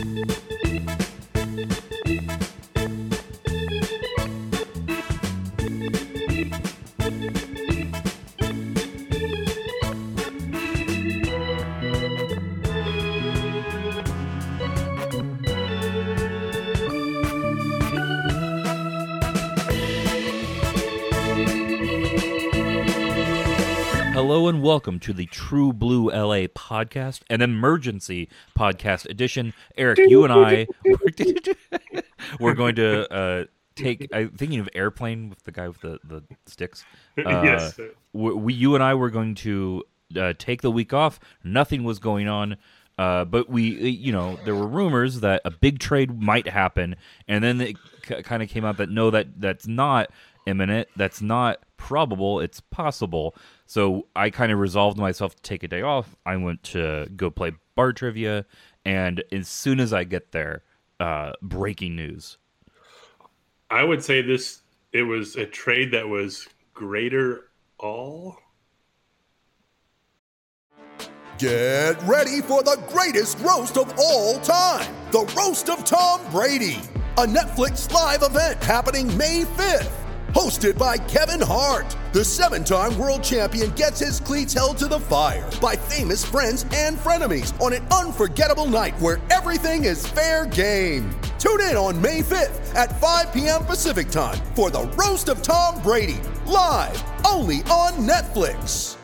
Hello and welcome to the True Blue LA podcast, an emergency podcast edition. Eric, you and I, we're going to take, I'm thinking of Airplane with the guy with the sticks. Yes. You and I were going to take the week off. Nothing was going on. But there were rumors that a big trade might happen, and then it kind of came out that no, that's not imminent, that's not probable, it's possible. So I kind of resolved myself to take a day off. I went to go play bar trivia, and as soon as I get there, breaking news. I would say it was a trade that was greater all. Get ready for the greatest roast of all time, the Roast of Tom Brady, a Netflix live event happening May 5th. Hosted by Kevin Hart, the 7-time world champion gets his cleats held to the fire by famous friends and frenemies on an unforgettable night where everything is fair game. Tune in on May 5th at 5 p.m. Pacific time for the Roast of Tom Brady, live only on Netflix.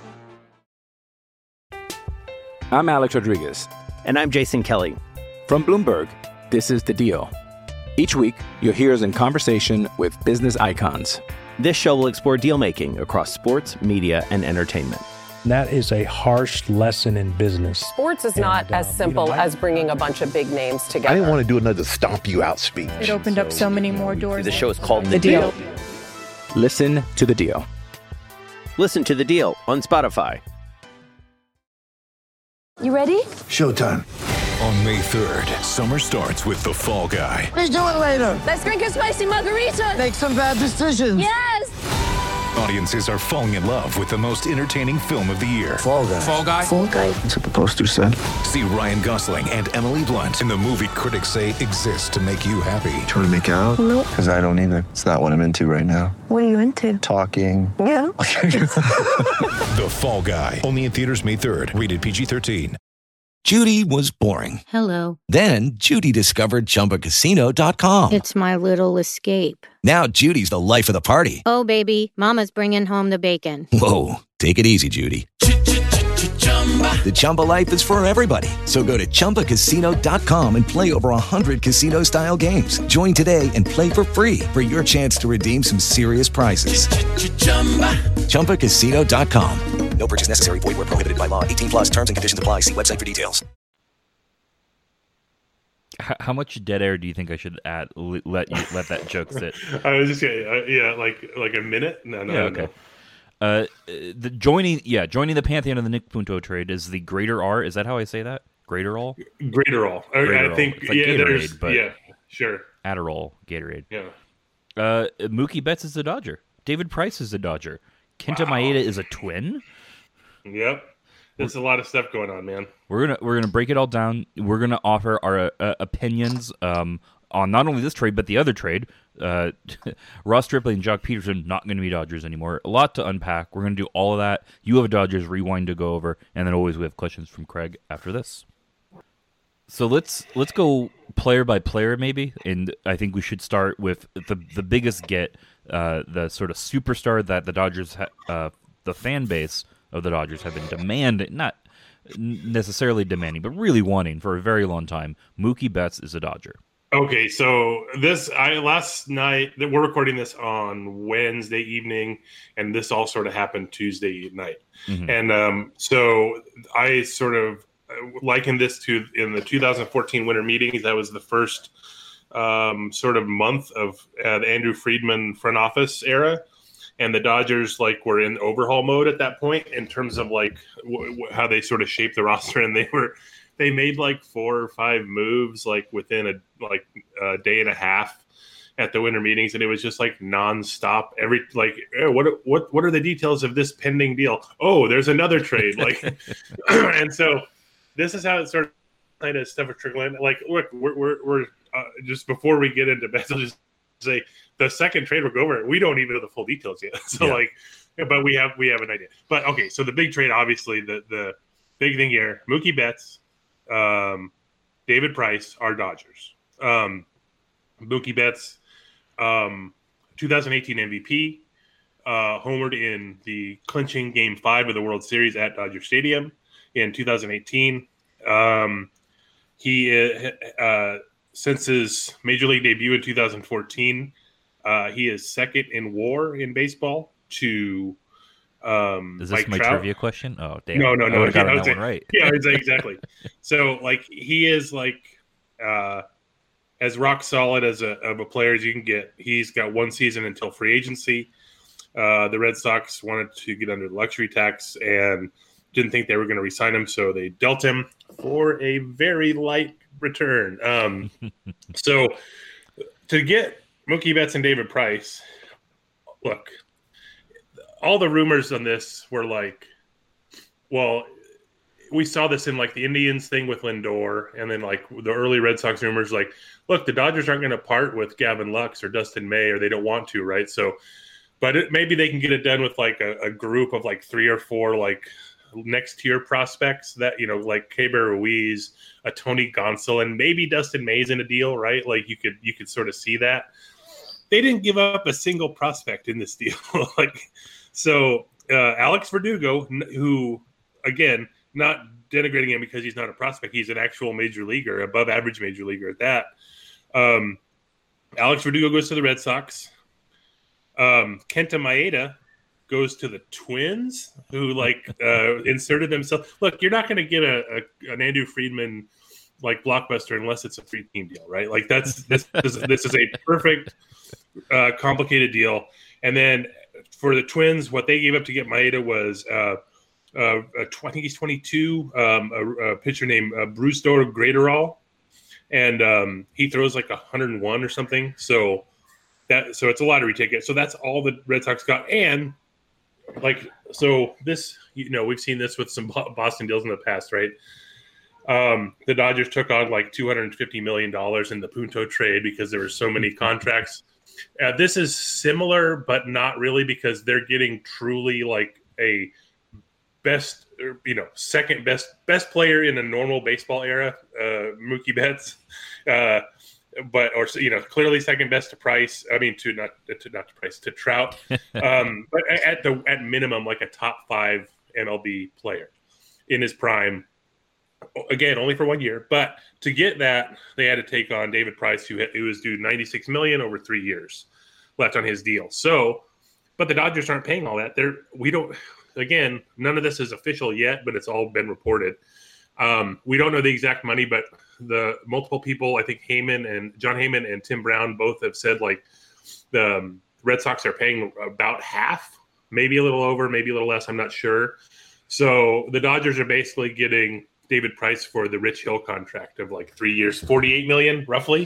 I'm Alex Rodriguez. And I'm Jason Kelly. From Bloomberg, this is The Deal. Each week, you'll hear us in conversation with business icons. This show will explore deal-making across sports, media, and entertainment. That is a harsh lesson in business. Sports is not as simple as bringing a bunch of big names together. I didn't want to do another stomp you out speech. It opened up so many more doors. The show is called The Deal. Listen to The Deal. Listen to The Deal on Spotify. You ready? Showtime. On May 3rd, summer starts with The Fall Guy. Let's do it later. Let's drink a spicy margarita. Make some bad decisions. Yes. Audiences are falling in love with the most entertaining film of the year. Fall Guy. Fall Guy? Fall Guy. That's what the poster said. See Ryan Gosling and Emily Blunt in the movie critics say exists to make you happy. Trying to make it out? Nope. Because I don't either. It's not what I'm into right now. What are you into? Talking. Yeah. The Fall Guy. Only in theaters May 3rd. Rated PG-13. Judy was boring. Hello. Then Judy discovered ChumbaCasino.com. It's my little escape. Now Judy's the life of the party. Oh, baby, mama's bringing home the bacon. Whoa, take it easy, Judy. The Chumba life is for everybody. So go to ChumbaCasino.com and play over 100 casino-style games. Join today and play for free for your chance to redeem some serious prizes. ChumbaCasino.com. No purchase necessary. Void where prohibited by law. 18 plus terms and conditions apply. See website for details. How much dead air do you think I should add? Let that joke sit. I was just like a minute. No. Okay. Joining the pantheon of the Nick Punto trade is the Greater R. Is that how I say that? Greater All? Greater All. I think it's like Gatorade, but sure. Adderall, Gatorade. Yeah. Mookie Betts is a Dodger. David Price is a Dodger. Kenta Maeda is a Twin. Yep. There's a lot of stuff going on, man. We're gonna break it all down. We're gonna offer our opinions on not only this trade but the other trade. Ross Stripling and Jock Peterson not going to be Dodgers anymore. A lot to unpack. We're going to do all of that. You have a Dodgers rewind to go over, and then always we have questions from Craig after this. So let's go player by player maybe, and I think we should start with the biggest get, the sort of superstar that the Dodgers, the fan base of the Dodgers have been not necessarily demanding, but really wanting for a very long time. Mookie Betts is a Dodger. Okay, so last night, we're recording this on Wednesday evening, and this all sort of happened Tuesday night. Mm-hmm. And so I sort of likened this to in the 2014 winter meetings. That was the first sort of month of the Andrew Friedman front office era. And the Dodgers were in overhaul mode at that point in terms of how they sort of shaped the roster, and they made 4 or 5 moves within a day and a half at the winter meetings, and it was just nonstop. What are the details of this pending deal? Oh, there's another trade. And so this is how it sort night as stuff was trickling. Like, look, we're just before we get into bets, I'll just say the second trade we'll go over. We don't even know the full details yet. So but we have an idea. But okay, so the big trade, obviously, the big thing here: Mookie Betts, David Price, our Dodgers. Mookie Betts, 2018 MVP, homered in the clinching Game 5 of the World Series at Dodger Stadium in 2018. He since his major league debut in 2014, he is second in WAR in baseball to Is this Mike my Trout. trivia question? Oh, damn. No. I would have gotten that one right. Yeah, exactly. So, like, he is as rock solid of a player as you can get. He's got one season until free agency. The Red Sox wanted to get under the luxury tax and didn't think they were going to re-sign him, so they dealt him for a very light return. So to get Mookie Betts and David Price, look, all the rumors on this were like, well, we saw this in like the Indians thing with Lindor, and then like the early Red Sox rumors, like, look, the Dodgers aren't going to part with Gavin Lux or Dustin May, or they don't want to, right? So, but maybe they can get it done with like a group of like 3 or 4 like next tier prospects that, you know, like Keibert Ruiz, a Tony Gonsolin, and maybe Dustin May's in a deal, right? Like you could sort of see that. They didn't give up a single prospect in this deal. So Alex Verdugo, who, again, not denigrating him because he's not a prospect, he's an actual major leaguer, above average major leaguer at that. Alex Verdugo goes to the Red Sox. Kenta Maeda goes to the Twins, who inserted themselves. Look, you're not going to get an Andrew Friedman like blockbuster unless it's a 3-team deal, right? Like this is a perfect complicated deal. And then for the Twins, what they gave up to get Maeda was I think he's 22, a pitcher named Brusdor Graterol, and he throws like 101 or something. So it's a lottery ticket. So that's all the Red Sox got. And this, we've seen this with some Boston deals in the past, right? The Dodgers took on like $250 million in the Punto trade because there were so many contracts. This is similar, but not really, because they're getting truly like a second best player in a normal baseball era, Mookie Betts, clearly second best to Price. I mean, to Trout, but at minimum, like a top 5 MLB player in his prime. Again, only for 1 year, but to get that, they had to take on David Price, who was due $96 million over 3 years left on his deal. So, but the Dodgers aren't paying all that. Again, none of this is official yet, but it's all been reported. We don't know the exact money, but the multiple people, I think John Heyman and Tim Brown both have said like the Red Sox are paying about half, maybe a little over, maybe a little less. I'm not sure. So the Dodgers are basically getting David Price for the Rich Hill contract of like 3 years, $48 million roughly.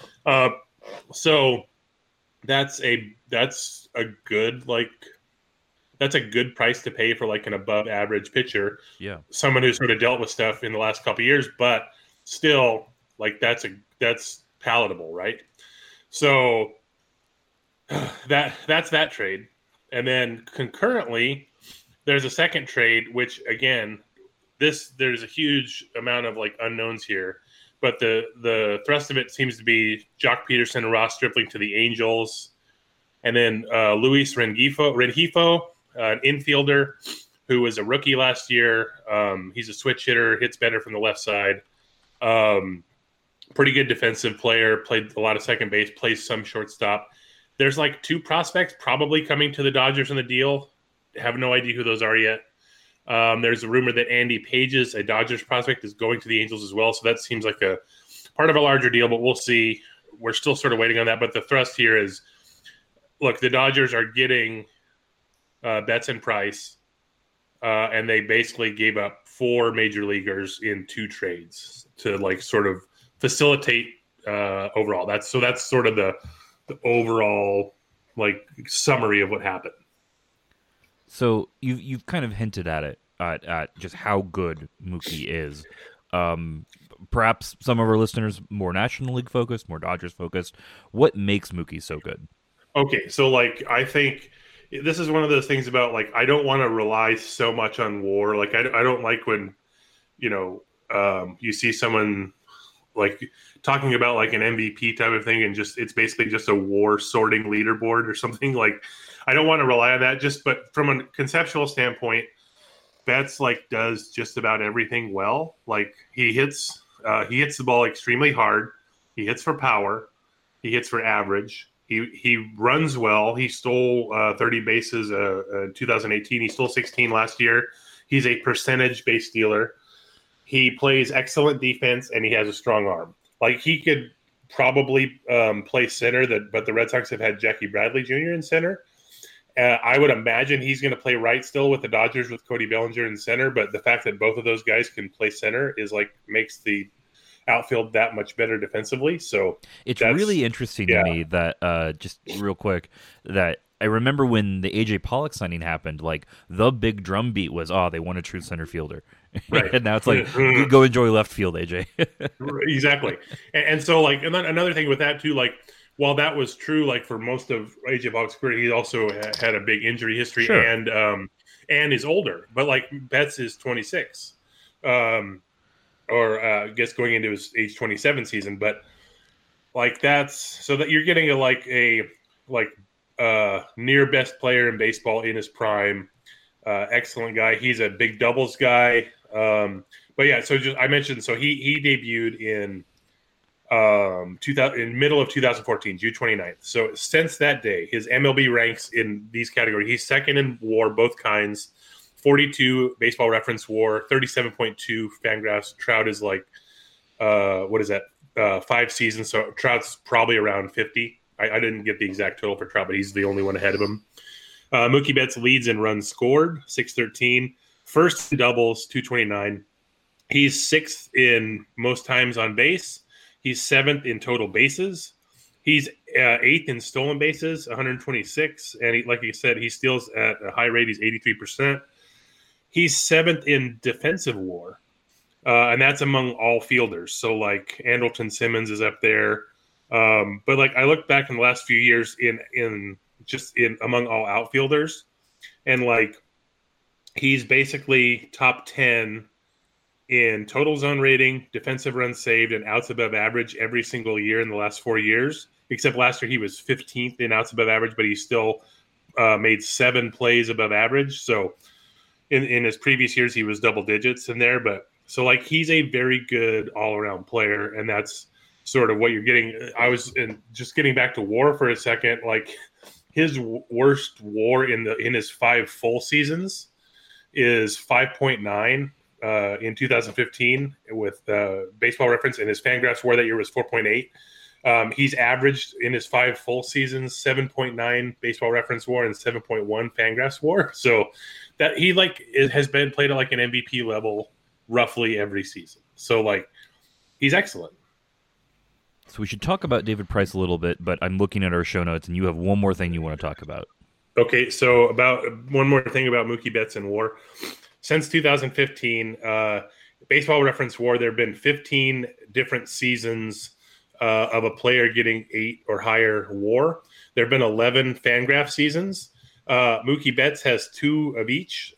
So that's a good that's a good price to pay for like an above average pitcher. Yeah. Someone who's sort of dealt with stuff in the last couple of years, but still like that's palatable, right? So that's that trade. And then concurrently there's a second trade, which again, there's a huge amount of like unknowns here, but the thrust of it seems to be Jock Peterson and Ross Stripling to the Angels, and then Luis Rengifo, an infielder who was a rookie last year. He's a switch hitter, hits better from the left side. Pretty good defensive player, played a lot of second base, plays some shortstop. There's like 2 prospects probably coming to the Dodgers in the deal. Have no idea who those are yet. There's a rumor that Andy Pages, a Dodgers prospect, is going to the Angels as well. So that seems like a part of a larger deal, but we'll see. We're still sort of waiting on that. But the thrust here is, look, the Dodgers are getting Betts and Price, and they basically gave up 4 major leaguers in 2 trades to like sort of facilitate overall. That's sort of the overall like summary of what happened. So you've kind of hinted at it, at just how good Mookie is. perhaps some of our listeners more National League focused, more Dodgers focused. What makes Mookie so good? Okay, so like I think this is one of those things about like I don't want to rely so much on WAR. Like I don't like when you see someone like talking about like an MVP type of thing and just it's basically just a WAR sorting leaderboard or something. Like I don't want to rely on that. But from a conceptual standpoint, Betts like does just about everything well. Like he hits the ball extremely hard. He hits for power. He hits for average. He runs well. He stole 30 bases in 2018. He stole 16 last year. He's a percentage base stealer. He plays excellent defense, and he has a strong arm. Like he could probably play center, but the Red Sox have had Jackie Bradley Jr. in center. I would imagine he's going to play right still with the Dodgers with Cody Bellinger in center. But the fact that both of those guys can play center is like makes the outfield that much better defensively. So it's really interesting to me that just real quick that I remember when the AJ Pollock signing happened, like the big drumbeat was, they want a true center fielder. Right. And now it's like, go enjoy left field, AJ. Exactly. And so like, and then another thing with that too, like while that was true, like for most of AJ Pollock's career, he also had a big injury history and is older, but like Betts is 26. Or I guess going into his age 27 season, but like that's so that you're getting a near best player in baseball in his prime, excellent guy. He's a big doubles guy, but yeah. So I mentioned he debuted in in middle of 2014, June 29th. So since that day, his MLB ranks in these categories. He's second in WAR, both kinds. 42 Baseball Reference WAR, 37.2 Fangraphs. Trout is like, what is that? 5 seasons. So Trout's probably around 50. I didn't get the exact total for Trout, but he's the only one ahead of him. Mookie Betts leads in runs scored, 613. First in doubles, 229. He's 6th in most times on base. He's 7th in total bases. He's 8th in stolen bases, 126. And like you said, he steals at a high rate. He's 83%. He's 7th in defensive WAR, and that's among all fielders. So, like, Andrelton Simmons is up there. But, like, I looked back in the last few years in among all outfielders, and, like, he's basically top 10 in total zone rating, defensive runs saved, and outs above average every single year in the last 4 years, except last year he was 15th in outs above average, but he still made 7 plays above average. So, in his previous years, he was double digits in there. But so like he's a very good all around player. And that's sort of what you're getting. Just getting back to WAR for a second, like his worst WAR in his 5 full seasons is 5.9 in 2015 with Baseball Reference, and his Fangraphs WAR that year was 4.8. He's averaged in his 5 full seasons 7.9 Baseball Reference WAR and 7.1 Fangraphs WAR. So that he has been played at like an MVP level roughly every season. So like he's excellent. So we should talk about David Price a little bit, but I'm looking at our show notes and you have one more thing you want to talk about. Okay, so about one more thing about Mookie Betts and WAR. Since 2015, Baseball Reference WAR, there have been 15 different seasons of a player getting 8 or higher WAR. There have been 11 Fangraph seasons. Mookie Betts has 2 of each.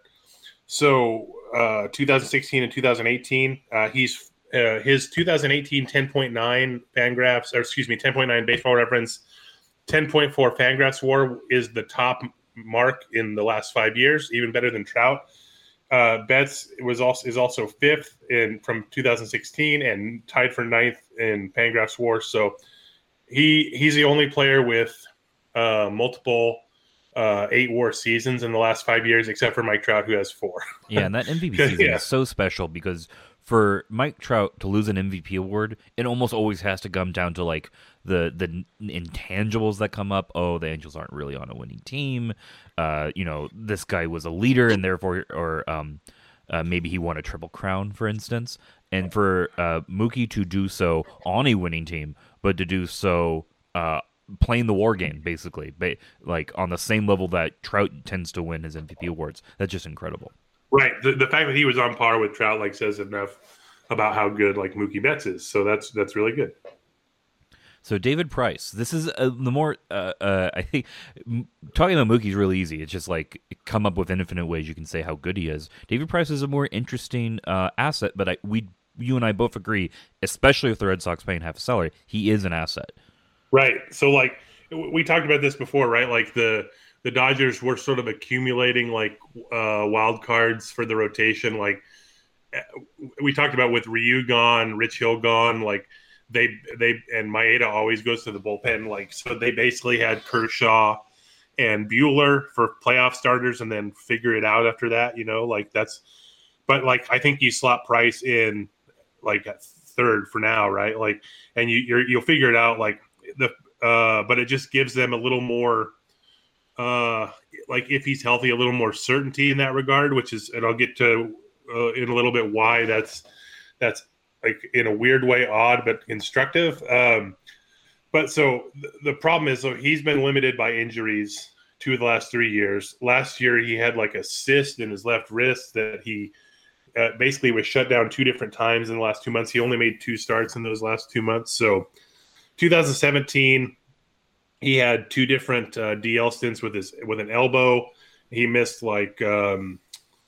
2016 and 2018, he's his 2018 10.9 Fangraphs, or excuse me, 10.9 Baseball Reference, 10.4 Fangraphs WAR is the top mark in the last 5 years, even better than Trout. Betts is also 5th from 2016 and tied for 9th in Fangraphs WAR. So he's the only player with multiple 8 WAR seasons in the last 5 years, except for Mike Trout, who has 4. Yeah, and that MVP season is so special because for Mike Trout to lose an MVP award, it almost always has to come down to like the intangibles that come up. Oh, the Angels aren't really on a winning team. This guy was a leader, and therefore, maybe he won a Triple Crown, for instance. And for Mookie to do so on a winning team, but to do so playing the WAR game, basically, like on the same level that Trout tends to win his MVP awards, that's just incredible. Right. The fact that he was on par with Trout says enough about how good like Mookie Betts is. So that's really good. So David Price, this is the more I think talking about Mookie's really easy. It's just like come up with infinite ways you can say how good he is. David Price is a more interesting asset, but you and I both agree, especially with the Red Sox paying half a salary, he is an asset. Right. So like we talked about this before, right? Like the Dodgers were sort of accumulating like wild cards for the rotation. Like we talked about with Ryu gone, Rich Hill gone, like they and Maeda always goes to the bullpen. Like, so they basically had Kershaw and Buehler for playoff starters and then figure it out after that, like that's, but like, I think you slot Price in like at third for now. Right. Like, and you'll figure it out like but it just gives them a little more, like if he's healthy, a little more certainty in that regard, which is, and I'll get to in a little bit why that's like in a weird way odd but instructive. But so the problem is, so he's been limited by injuries 2 of the last 3 years. Last year he had like a cyst in his left wrist that he basically was shut down 2 different times in the last 2 months. He only made 2 starts in those last 2 months. So 2017 he had 2 different DL stints with an elbow. He missed like 2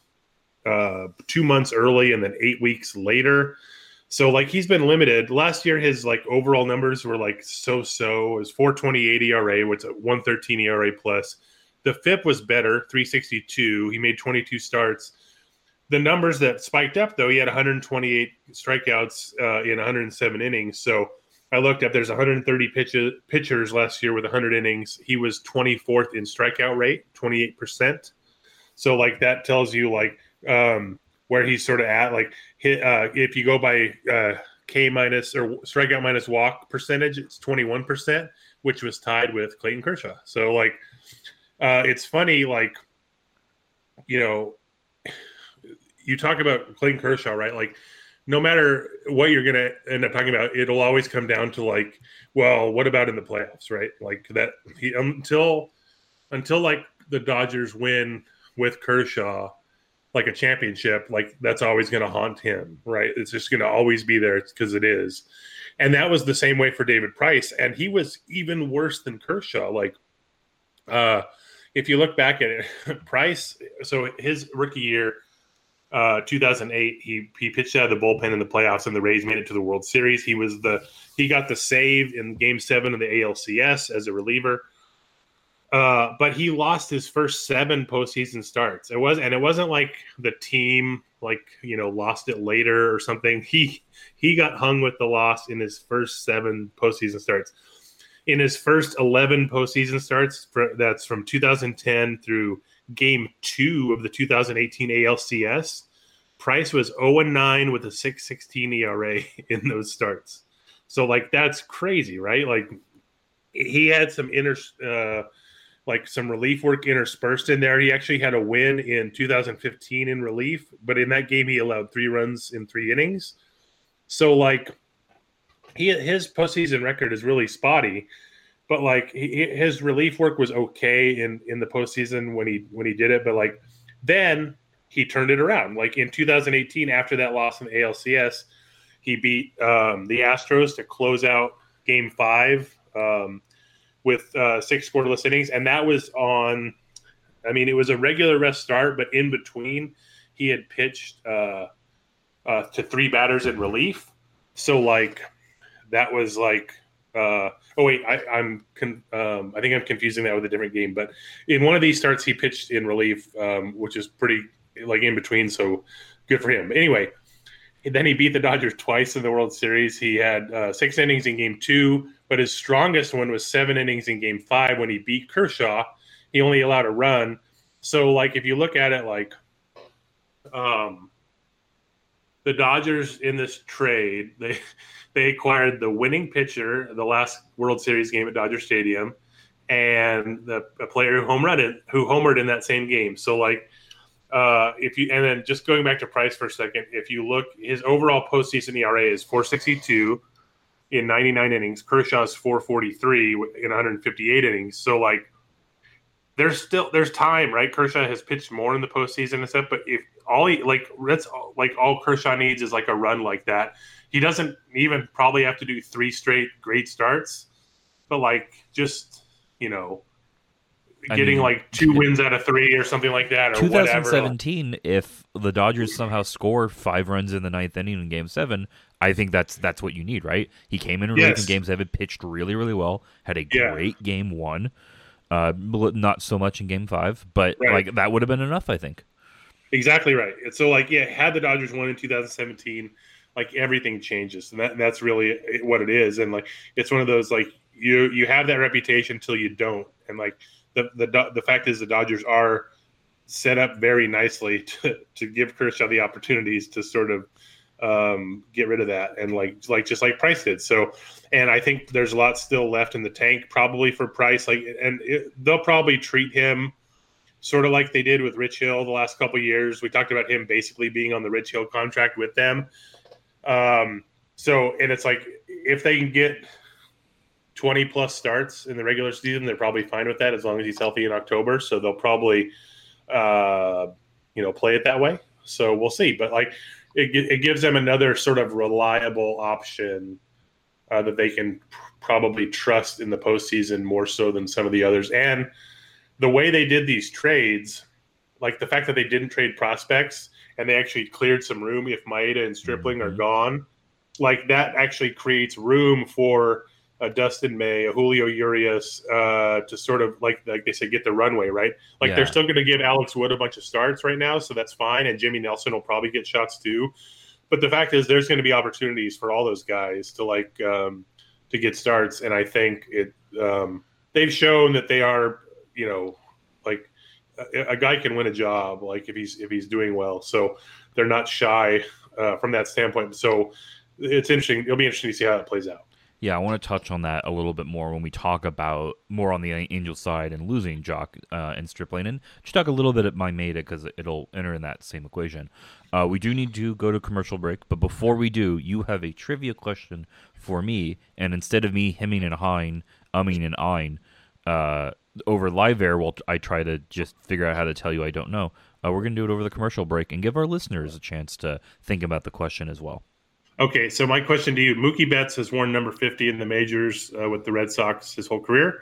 months early and then 8 weeks later. So like he's been limited. Last year his like overall numbers were like so. It was 4.28 ERA, which is a 1.13 ERA plus. The FIP was better, 3.62. He made 22 starts. The numbers that spiked up though, he had 128 strikeouts in 107 innings. So I looked up, there's 130 pitchers last year with 100 innings. He was 24th in strikeout rate, 28%. So like that tells you like where he's sort of at. Like if you go by K minus or strikeout minus walk percentage, it's 21%, which was tied with Clayton Kershaw. So like it's funny, like, you talk about Clayton Kershaw, right? Like no matter what you're going to end up talking about, it'll always come down to like, well, what about in the playoffs, right? Like that until like the Dodgers win with Kershaw, like a championship, like that's always going to haunt him, right? It's just going to always be there because it is. And that was the same way for David Price. And he was even worse than Kershaw. Like if you look back at it, Price, so his rookie year, 2008, he pitched out of the bullpen in the playoffs and the Rays made it to the World Series. He got the save in Game 7 of the ALCS as a reliever. But he lost his first 7 postseason starts. It wasn't like the team lost it later or something. He got hung with the loss in his first 7 postseason starts. In his first 11 postseason starts, that's from 2010 through Game 2 of the 2018 ALCS, Price was 0-9 with a 6.16 ERA in those starts. So like that's crazy, right? Like he had some some relief work interspersed in there. He actually had a win in 2015 in relief, but in that game he allowed 3 runs in 3 innings. So like his postseason record is really spotty, but like his relief work was okay in the postseason when he did it. But like then he turned it around. Like in 2018, after that loss in the ALCS, he beat the Astros to close out Game 5. With 6 scoreless innings. And that was it was a regular rest start, but in between he had pitched to 3 batters in relief. So like, that was like, I think I'm confusing that with a different game, but in one of these starts he pitched in relief, which is pretty like in between. So good for him. Anyway, then he beat the Dodgers twice in the World Series. He had 6 innings in Game 2, but his strongest one was 7 innings in Game 5 when he beat Kershaw. He only allowed a run. So, like, if you look at it, like, the Dodgers in this trade, they acquired the winning pitcher, the last World Series game at Dodger Stadium, and a player who homered in that same game. So, like, and then just going back to Price for a second, if you look, his overall postseason ERA is 4.62 in 99 innings. Kershaw's 4.43 in 158 innings. So like there's time, right? Kershaw has pitched more in the postseason and stuff, but if all Kershaw needs is like a run like that. He doesn't even probably have to do 3 straight great starts, but like just, getting like 2 wins out of 3 or something like that, or 2017, if the Dodgers somehow score 5 runs in the 9th inning in Game 7, I think that's what you need, right? He came in relief in Game 7, pitched really, really well, had a great Game 1, not so much in Game 5, but like that would have been enough, I think. Exactly right. And so, had the Dodgers won in 2017, like everything changes, and that's really what it is. And like it's one of those like you have that reputation until you don't, and like the fact is the Dodgers are set up very nicely to give Kershaw the opportunities to sort of get rid of that, and just like Price did. So, and I think there's a lot still left in the tank probably for Price. They'll probably treat him sort of like they did with Rich Hill the last couple of years. We talked about him basically being on the Rich Hill contract with them. And it's like if they can get 20 plus starts in the regular season, they're probably fine with that as long as he's healthy in October. So they'll probably, play it that way. So we'll see. But like it gives them another sort of reliable option that they can probably trust in the postseason more so than some of the others. And the way they did these trades, like the fact that they didn't trade prospects and they actually cleared some room if Maeda and Stripling are gone, like that actually creates room for Dustin May, a Julio Urias to sort of like they say, get the runway, right? Like they're still going to give Alex Wood a bunch of starts right now, so that's fine. And Jimmy Nelson will probably get shots too. But the fact is, there's going to be opportunities for all those guys to to get starts. And I think they've shown that they are, like a guy can win a job, like if he's doing well. So they're not shy from that standpoint. So it's interesting. It'll be interesting to see how that plays out. Yeah, I want to touch on that a little bit more when we talk about more on the Angels side and losing Jock and Stripling, and just talk a little bit at Maeda because it'll enter in that same equation. We do need to go to commercial break, but before we do, you have a trivia question for me, and instead of me hemming and hawing, umming and ahhing over live air while I try to just figure out how to tell you I don't know, we're going to do it over the commercial break and give our listeners a chance to think about the question as well. Okay, so my question to you, Mookie Betts has worn number 50 in the majors with the Red Sox his whole career.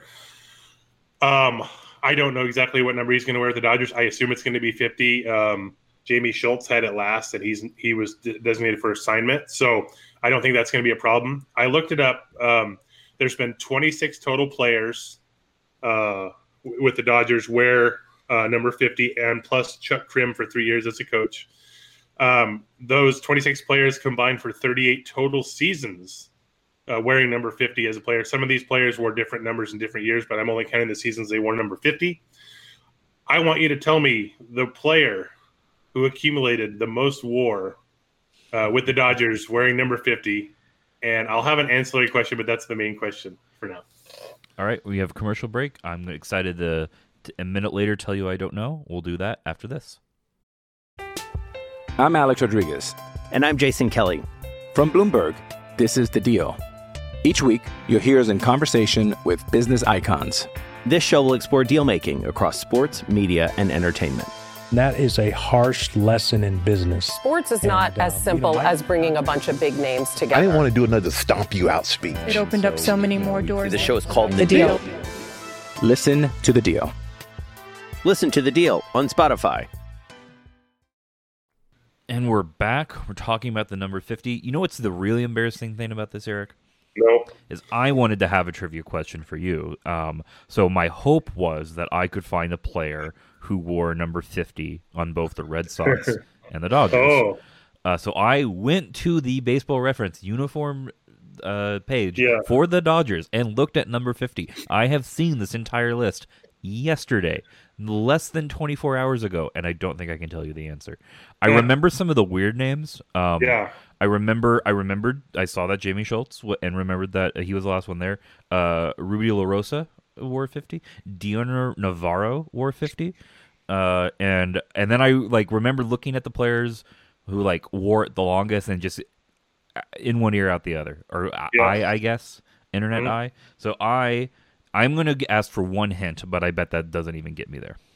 I don't know exactly what number he's going to wear at the Dodgers. I assume it's going to be 50. Jamie Schultz had it last, and he was designated for assignment. So I don't think that's going to be a problem. I looked it up. There's been 26 total players with the Dodgers wear number 50, and plus Chuck Krim for 3 years as a coach. Those 26 players combined for 38 total seasons wearing number 50 as a player. Some of these players wore different numbers in different years, but I'm only counting the seasons they wore number 50. I want you to tell me the player who accumulated the most WAR with the Dodgers wearing number 50, and I'll have an ancillary question, but that's the main question for now. All right, we have a commercial break. I'm excited to a minute later tell you I don't know. We'll do that after this. I'm Alex Rodriguez. And I'm Jason Kelly. From Bloomberg, this is The Deal. Each week, you'll hear us in conversation with business icons. This show will explore deal-making across sports, media, and entertainment. That is a harsh lesson in business. Sports is not as simple as bringing a bunch of big names together. I didn't want to do another stomp you out speech. It opened up so many more doors. The show is called The Deal. Listen to The Deal. Listen to The Deal on Spotify. And we're back. We're talking about the number 50. You know what's the really embarrassing thing about this, Eric? No. Is I wanted to have a trivia question for you. So my hope was that I could find a player who wore number 50 on both the Red Sox and the Dodgers. So I went to the Baseball Reference uniform page for the Dodgers and looked at number 50. I have seen this entire list yesterday, less than 24 hours ago, and I don't think I can tell you the answer. I remember some of the weird names. I remembered I saw that Jamie Schultz and remembered that he was the last one there. Ruby La Rosa wore 50. Dioner Navarro wore 50. And then I remember looking at the players who wore it the longest and just in one ear out the other, or I guess internet eye. So I I'm going to ask for one hint, but I bet that doesn't even get me there.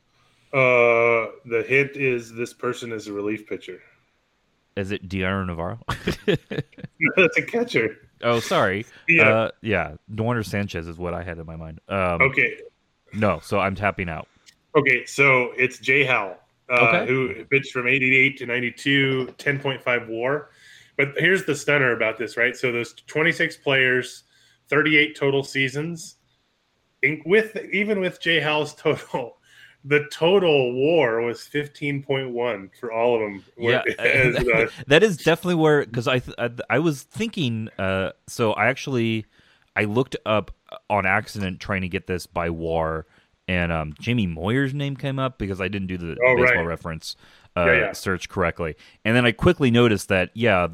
The hint is this person is a relief pitcher. Is it Diana Navarro? That's a catcher. Oh, sorry. Yeah. Duander Sanchez is what I had in my mind. Okay. No, so I'm tapping out. Okay, so it's Jay Howell, Okay. who pitched from 88 to 92, 10.5 WAR. But here's the stunner about this, right? So there's 26 players, 38 total seasons. Even with Jay Howell's total, the total WAR was 15.1 for all of them. Yeah, that is definitely where, because I was thinking. So I looked up on accident trying to get this by WAR, and Jamie Moyer's name came up because I didn't do the baseball reference search correctly, and then I quickly noticed that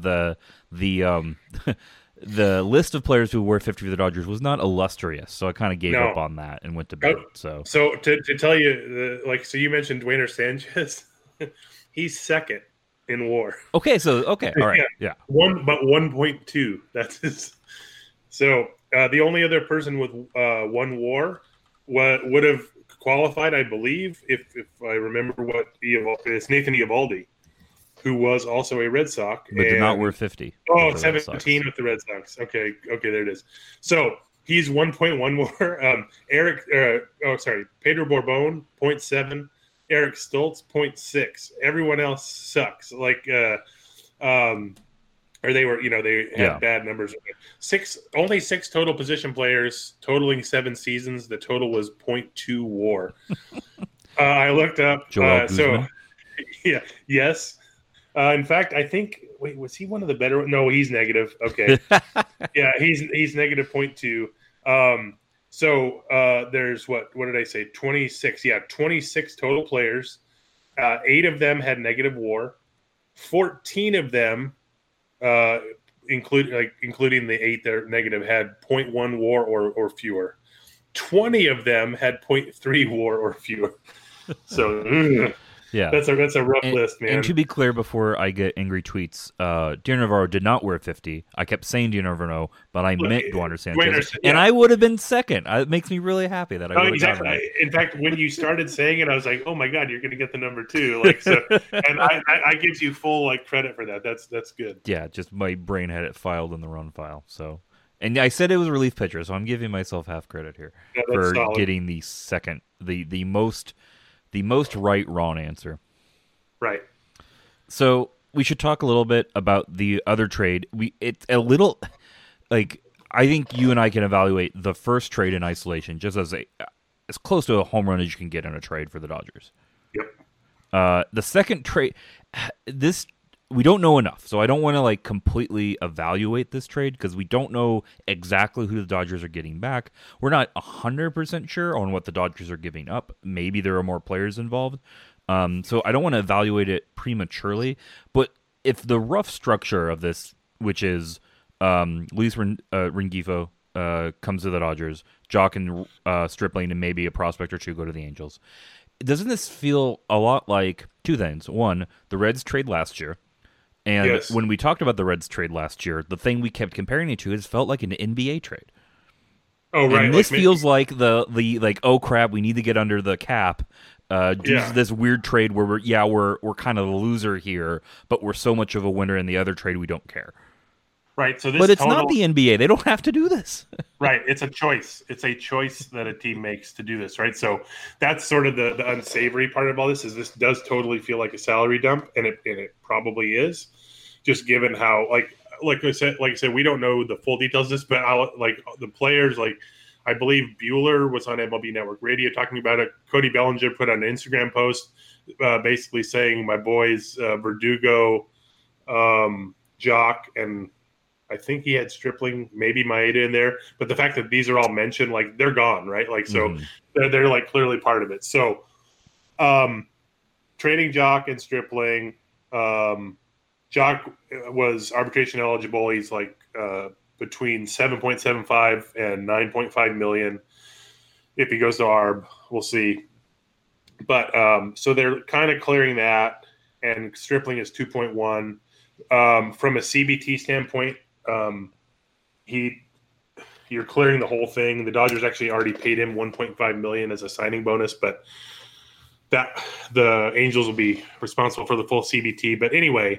the list of players who were 50 for the Dodgers was not illustrious, so I kind of gave up on that and went to bed. So to tell you, so you mentioned Duander Sanchez, he's second in WAR. Okay, all right, yeah. 1.2. That's his. So the only other person with one WAR would have qualified, I believe, if I remember it's Nathan Eovaldi, who was also a Red Sox. But did not wear 50. Oh, 17 with the Red Sox. Okay, there it is. So he's 1.1 more. Pedro Borbon, 0.7. Eric Stoltz, 0.6. Everyone else sucks. Or they were, they had bad numbers. Only six total position players, totaling 7 seasons. The total was 0.2 WAR. I looked up. Joel Guzman? Yes. In fact, I think. Wait, was he one of the better? No, he's negative. Okay. Yeah, he's negative 0.2. So there's what did I say? 26. Yeah, 26 total players. 8 of them had negative WAR. 14 of them, including the 8 that are negative, had 0.1 WAR or fewer. 20 of them had 0.3 WAR or fewer. So. Yeah, that's a rough list, man. And to be clear, before I get angry tweets, Diana Navarro did not wear 50. I kept saying Diana Navarro, but I meant Duander Sanchez, and I would have been second. It makes me really happy that I would have gotten that. In fact, when you started saying it, I was like, "Oh my god, you're going to get the number 2!" And I give you full credit for that. That's good. Yeah, just my brain had it filed in the wrong file. So, and I said it was a relief pitcher, so I'm giving myself half credit here for getting the second, the most right wrong answer. Right. So we should talk a little bit about the other trade. It's a little I think you and I can evaluate the first trade in isolation just as close to a home run as you can get in a trade for the Dodgers. Yep. The second trade, we don't know enough, so I don't want to completely evaluate this trade because we don't know exactly who the Dodgers are getting back. We're not 100% sure on what the Dodgers are giving up. Maybe there are more players involved. So I don't want to evaluate it prematurely. But if the rough structure of this, which is Luis Rengifo comes to the Dodgers, Jock and Stripling and maybe a prospect or two go to the Angels, doesn't this feel a lot like two things? One, the Reds trade last year. And when we talked about the Reds trade last year, the thing we kept comparing it to is felt like an NBA trade. Oh, right. And this feels like the oh crap, we need to get under the cap. This weird trade where we're kind of the loser here, but we're so much of a winner in the other trade we don't care. Right. So but it's not the NBA. They don't have to do this. Right. It's a choice. It's a choice that a team makes to do this. Right. So that's sort of the unsavory part of all this. Is this does totally feel like a salary dump, and it probably is, just given how like I said, we don't know the full details of this, but the players, I believe Bueller was on MLB Network Radio talking about it. Cody Bellinger put on an Instagram post basically saying my boys Verdugo, Jock, and I think he had Stripling, maybe Maeda in there. But the fact that these are all mentioned, they're gone, right? So they're clearly part of it. So trading Jock and Stripling, Jock was arbitration eligible. He's between 7.75 and 9.5 million. If he goes to ARB, we'll see. But so they're kind of clearing that, and Stripling is 2.1. From a CBT standpoint, you're clearing the whole thing. The Dodgers actually already paid him $1.5 million as a signing bonus, but that the Angels will be responsible for the full CBT. But anyway,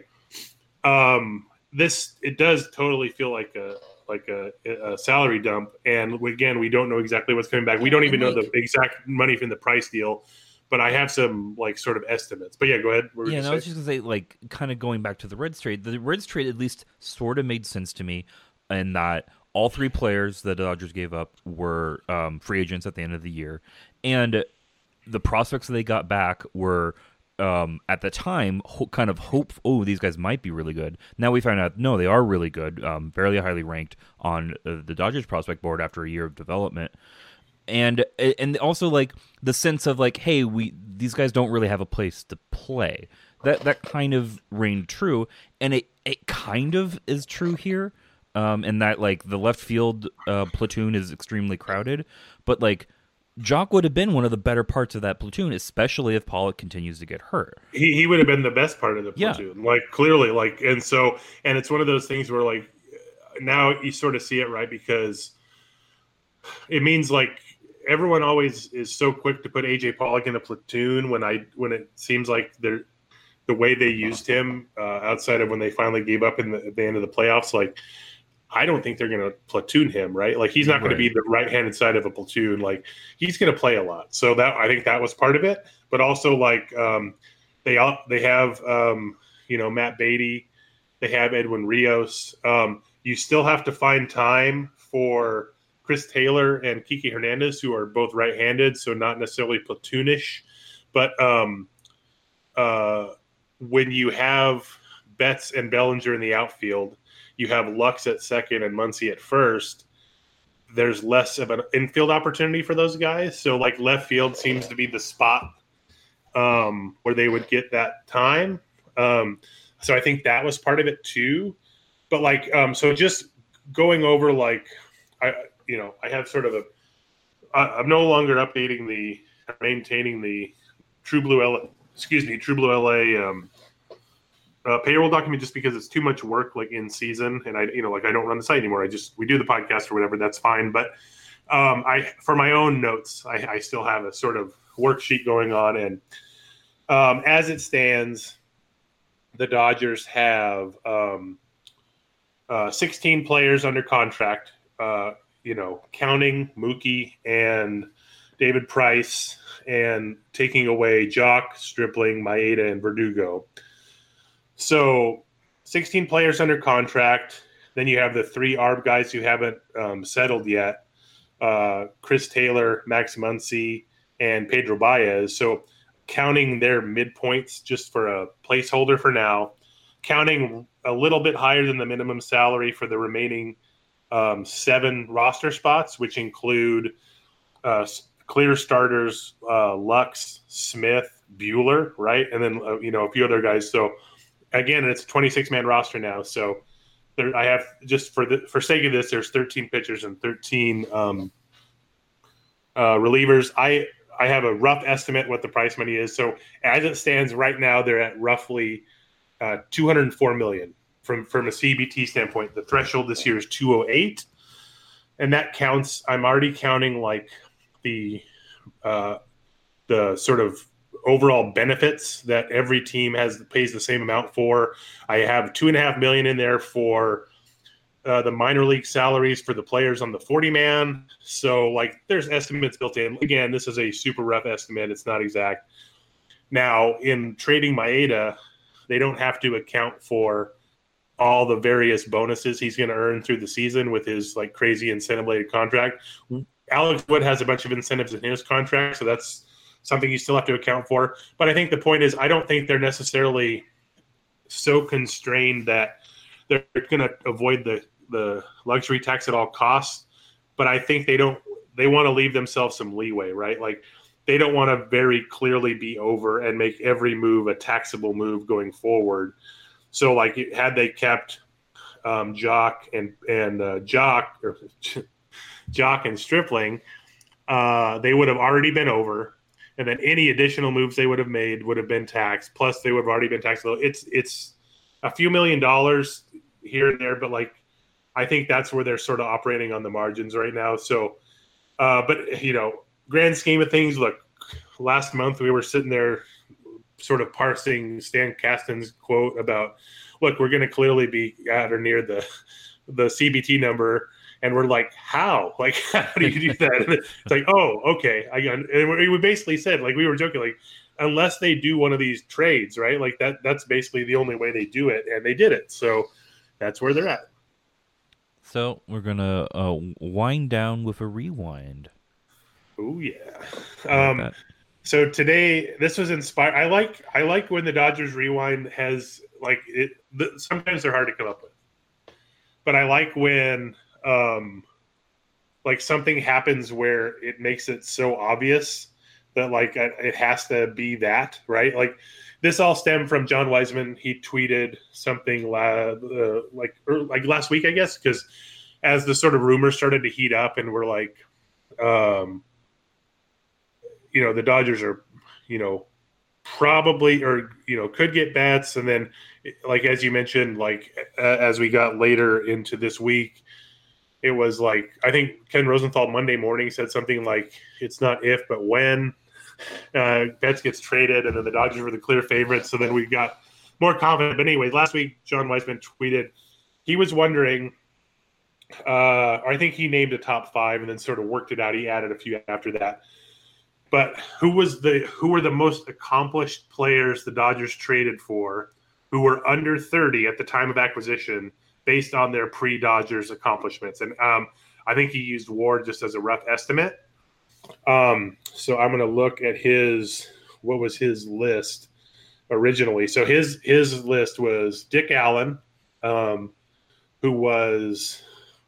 it does totally feel like a salary dump. And again, we don't know exactly what's coming back. We don't even know the exact money from the price deal, but I have some like sort of estimates. But yeah, go ahead. I was just gonna say, like, kind of going back to the Reds trade. The Reds trade at least sort of made sense to me, in that all three players that the Dodgers gave up were free agents at the end of the year, and the prospects that they got back were at the time kind of hope. Oh, these guys might be really good. Now we find out no, they are really good, fairly highly ranked on the Dodgers prospect board after a year of development. And also like the sense of like, hey, these guys don't really have a place to play. That kind of reigned true, and it kind of is true here. And that like the left field platoon is extremely crowded, but like Jock would have been one of the better parts of that platoon, especially if Pollock continues to get hurt. He would have been the best part of the platoon, like clearly, like, and it's one of those things where like now you sort of see it, right? Because it means like everyone always is so quick to put AJ Pollock in a platoon when it seems like the way they used him outside of when they finally gave up at the end of the playoffs, like. I don't think they're going to platoon him, right? Like he's not going to be the right-handed side of a platoon. Like he's going to play a lot. So I think that was part of it. But also like they have Matt Beatty, they have Edwin Rios. You still have to find time for Chris Taylor and Kike Hernandez, who are both right-handed, so not necessarily platoonish. But when you have Betts and Bellinger in the outfield, you have Lux at second and Muncy at first, there's less of an infield opportunity for those guys. So like left field seems to be the spot where they would get that time. So I think that was part of it too. But like, so just going over, like, I have sort of I'm no longer maintaining the True Blue LA payroll document just because it's too much work, like in season, and I don't run the site anymore. We do the podcast or whatever. That's fine. But for my own notes, I still have a sort of worksheet going on. And as it stands, the Dodgers have 16 players under contract, counting Mookie and David Price and taking away Jock, Stripling, Maeda, and Verdugo. So 16 players under contract. Then you have the 3 ARB guys who haven't settled yet, Chris Taylor, Max Muncy, and Pedro Baez. So counting their midpoints just for a placeholder for now, counting a little bit higher than the minimum salary for the remaining 7 roster spots, which include clear starters, Lux, Smith, Buehler, right? And then, a few other guys. So again, it's a 26-man roster now. So I have, just for sake of this, there's 13 pitchers and 13 relievers. I have a rough estimate what the price money is. So as it stands right now, they're at roughly $204 million from a CBT standpoint. The threshold this year is 208, and that counts. I'm already counting like the sort of overall benefits that every team pays the same amount for. I have $2.5 million in there for the minor league salaries for the players on the 40-man. So like there's estimates built in. Again, this is a super rough estimate. It's not exact. Now in trading Maeda, they don't have to account for all the various bonuses he's going to earn through the season with his like crazy incentive-related contract. Alex Wood has a bunch of incentives in his contract, so that's something you still have to account for. But I think the point is I don't think they're necessarily so constrained that they're going to avoid the luxury tax at all costs. But I think they want to leave themselves some leeway, right? Like they don't want to very clearly be over and make every move a taxable move going forward. So like had they kept Jock and Stripling, they would have already been over. And then any additional moves they would have made would have been taxed. Plus, they would have already been taxed. It's a few $1 million here and there, but like I think that's where they're sort of operating on the margins right now. So, but grand scheme of things, look, last month we were sitting there sort of parsing Stan Kasten's quote about, look, we're going to clearly be at or near the CBT number. And we're like, how? Like, how do you do that? And it's like, oh, okay. And we basically said, like, we were joking, like, unless they do one of these trades, right? Like that's basically the only way they do it. And they did it. So that's where they're at. So we're going to wind down with a rewind. Oh, yeah. So today, this was inspired. I like when the Dodgers rewind has, like, sometimes they're hard to come up with. But I like when, like, something happens where it makes it so obvious that, like, it has to be that, right? Like, this all stemmed from John Weisman. He tweeted something like last week, I guess, because as the sort of rumors started to heat up and we're like, the Dodgers are, probably, or, could get bats. And then, like, as you mentioned, like, as we got later into this week, it was like, I think Ken Rosenthal Monday morning said something like, it's not if, but when Betts gets traded, and then the Dodgers were the clear favorites. So then we got more confident. But anyway, last week, John Weisman tweeted, he was wondering, I think he named a top 5 and then sort of worked it out. He added a few after that. But who were the most accomplished players the Dodgers traded for who were under 30 at the time of acquisition based on their pre-Dodgers accomplishments? And I think he used WAR just as a rough estimate. So I'm going to look at what was his list originally. So his list was Dick Allen, who was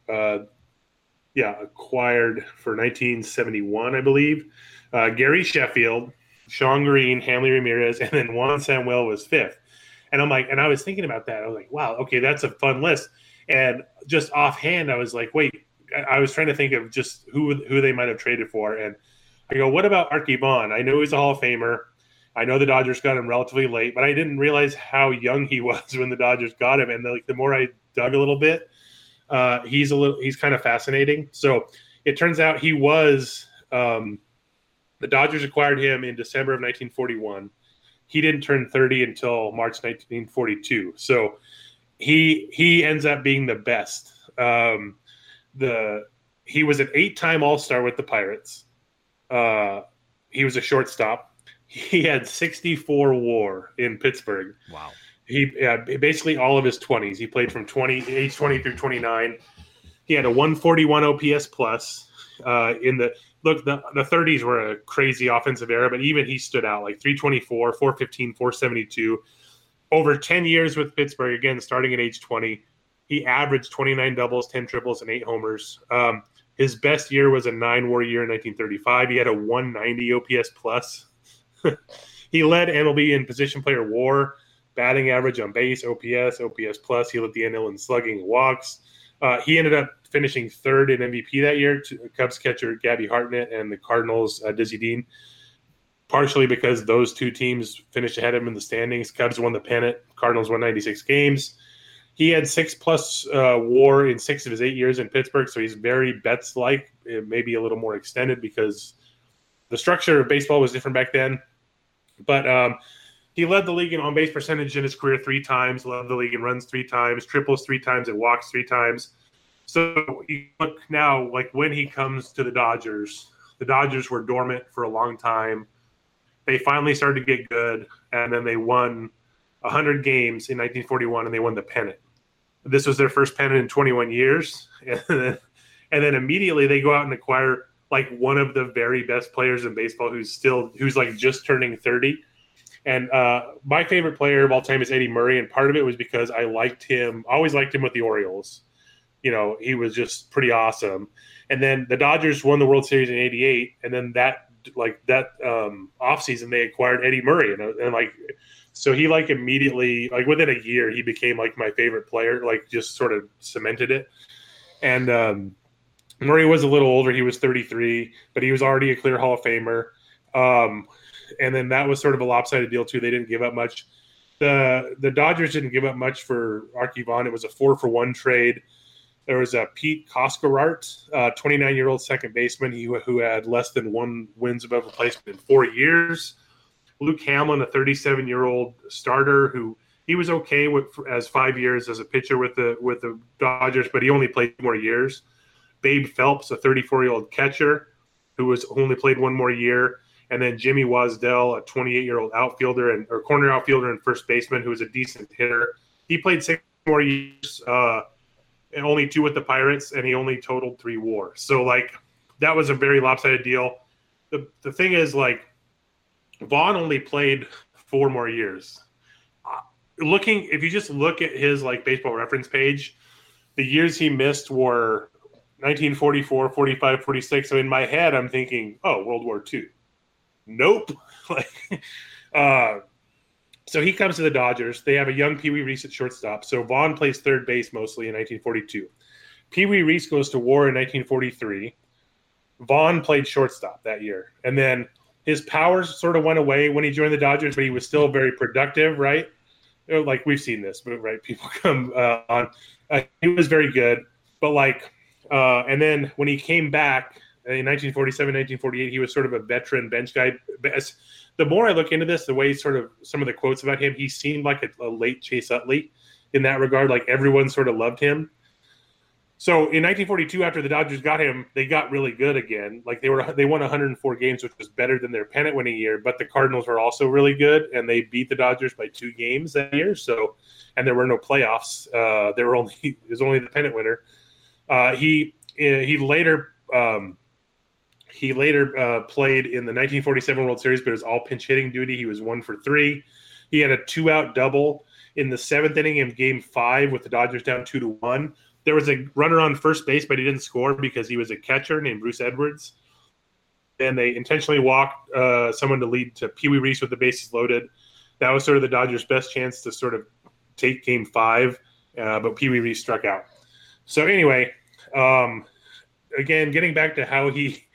acquired for 1971, I believe. Gary Sheffield, Sean Green, Hanley Ramirez, and then Juan Samuel was 5th. And I'm like, and I was thinking about that. I was like, wow, okay, that's a fun list. And just offhand, I was like, wait, I was trying to think of just who they might have traded for. And I go, what about Archie Vaughn? I know he's a Hall of Famer. I know the Dodgers got him relatively late, but I didn't realize how young he was when the Dodgers got him. And the more I dug a little bit, he's kind of fascinating. So it turns out he was the Dodgers acquired him in December of 1941. He didn't turn 30 until March 1942. So he ends up being the best. He was an 8-time All-Star with the Pirates. He was a shortstop. He had 64 WAR in Pittsburgh. Wow. He basically all of his 20s. He played from age 20 through 29. He had a 141 OPS plus. The 30s were a crazy offensive era, but even he stood out, like 324, 415, 472. Over 10 years with Pittsburgh, again, starting at age 20, he averaged 29 doubles, 10 triples, and 8 homers. His best year was a 9-WAR year in 1935. He had a 190 OPS plus. He led MLB in position player WAR, batting average on base, OPS plus. He led the NL in slugging and walks. He ended up finishing 3rd in MVP that year to Cubs catcher Gabby Hartnett and the Cardinals' Dizzy Dean, partially because those two teams finished ahead of him in the standings. Cubs won the pennant. Cardinals won 96 games. He had 6+ WAR in 6 of his 8 years in Pittsburgh, so he's very Betts-like, maybe a little more extended because the structure of baseball was different back then. But he led the league in on-base percentage in his career 3 times, led the league in runs 3 times, triples 3 times, and walks 3 times. So you look now, like when he comes to the Dodgers were dormant for a long time. They finally started to get good, and then they won 100 games in 1941, and they won the pennant. This was their first pennant in 21 years. And then immediately they go out and acquire like one of the very best players in baseball who's like just turning 30. And my favorite player of all time is Eddie Murray, and part of it was because I always liked him with the Orioles. He was just pretty awesome. And then the Dodgers won the World Series in '88, and then that offseason they acquired Eddie Murray, and so he immediately, within a year, he became my favorite player, just sort of cemented it. And Murray was a little older; he was 33, but he was already a clear Hall of Famer. And then that was sort of a lopsided deal too. They didn't give up much. The Dodgers didn't give up much for Archie Vaughn. It was a 4-for-1 trade. There was Pete Koskerart, 29-year-old second baseman who had less than 1 wins above replacement in 4 years. Luke Hamlin, a 37-year-old starter who he was okay as 5 years as a pitcher with the Dodgers, but he only played 2 more years. Babe Phelps, a 34-year-old catcher who only played 1 more year. And then Jimmy Wasdell, a 28-year-old outfielder or corner outfielder and first baseman who was a decent hitter. He played 6 more years, and only 2 with the Pirates, and he only totaled 3 WAR. So, like, that was a very lopsided deal. The thing is, like, Vaughn only played 4 more years. If you just look at his, like, baseball reference page, the years he missed were 1944, 45, 46. So in my head, I'm thinking, oh, World War II. Nope. So he comes to the Dodgers. They have a young Pee Wee Reese at shortstop. So Vaughn plays third base mostly in 1942. Pee Wee Reese goes to war in 1943. Vaughn played shortstop that year. And then his powers sort of went away when he joined the Dodgers, but he was still very productive, right? Like, we've seen this, but right, people come on. He was very good. But, like, and then when he came back in 1947, 1948, he was sort of a veteran bench guy. The more I look into this, the way sort of some of the quotes about him, he seemed like a late Chase Utley in that regard. Like, everyone sort of loved him. So in 1942, after the Dodgers got him, they got really good again. Like, they won 104 games, which was better than their pennant-winning year. But the Cardinals were also really good, and they beat the Dodgers by 2 games that year. So, and there were no playoffs. It was only the pennant winner. He later played in the 1947 World Series, but it was all pinch hitting duty. He was 1 for 3. He had a 2-out double in the 7th inning of Game 5 with the Dodgers down 2-1. There was a runner on first base, but he didn't score because he was a catcher named Bruce Edwards. And they intentionally walked someone to lead to Pee Wee Reese with the bases loaded. That was sort of the Dodgers' best chance to sort of take Game 5, but Pee Wee Reese struck out. So anyway, again, getting back to how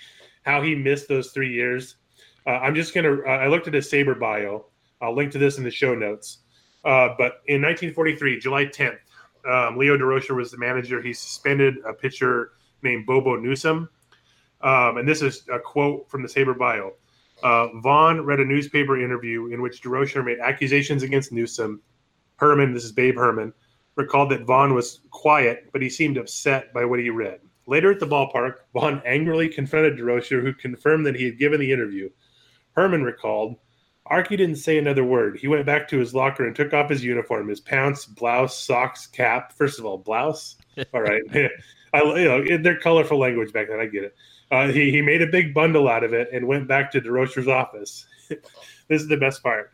he missed those 3 years, I'm just going to I looked at his Sabre bio. I'll link to this in the show notes. But in 1943, July 10th, Leo Durocher was the manager. He suspended a pitcher named Bobo Newsom. And this is a quote from the Sabre bio. Vaughn read a newspaper interview in which Durocher made accusations against Newsom. Herman, this is Babe Herman, recalled that Vaughn was quiet, but he seemed upset by what he read. Later at the ballpark, Vaughn angrily confronted Durocher, who confirmed that he had given the interview. Herman recalled, Archie didn't say another word. He went back to his locker and took off his uniform, his pants, blouse, socks, cap. First of all, blouse. All right. They're colorful language back then. I get it. He made a big bundle out of it and went back to Durocher's office. This is the best part.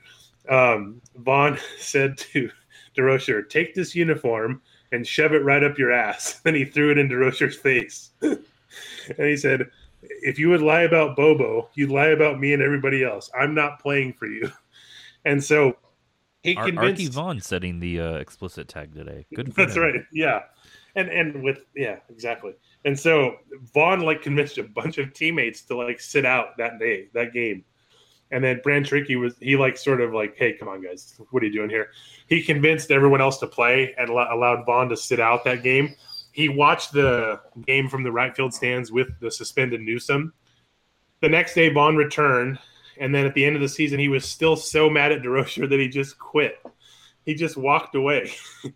Vaughn said to Durocher, take this uniform and shove it right up your ass. Then he threw it in Durocher's face. And he said, if you would lie about Bobo, you'd lie about me and everybody else. I'm not playing for you. And so he convinced Archie Vaughn setting the explicit tag today. Good for That's him. right. Yeah. And with exactly. And so Vaughn convinced a bunch of teammates to sit out that game. And then Branch-Rickey sort of hey, come on guys, what are you doing here? He convinced everyone else to play and allowed Vaughn to sit out that game. He watched the game from the right field stands with the suspended Newsom. The next day, Vaughn returned, and then at the end of the season, he was still so mad at Durocher that he just quit. He just walked away.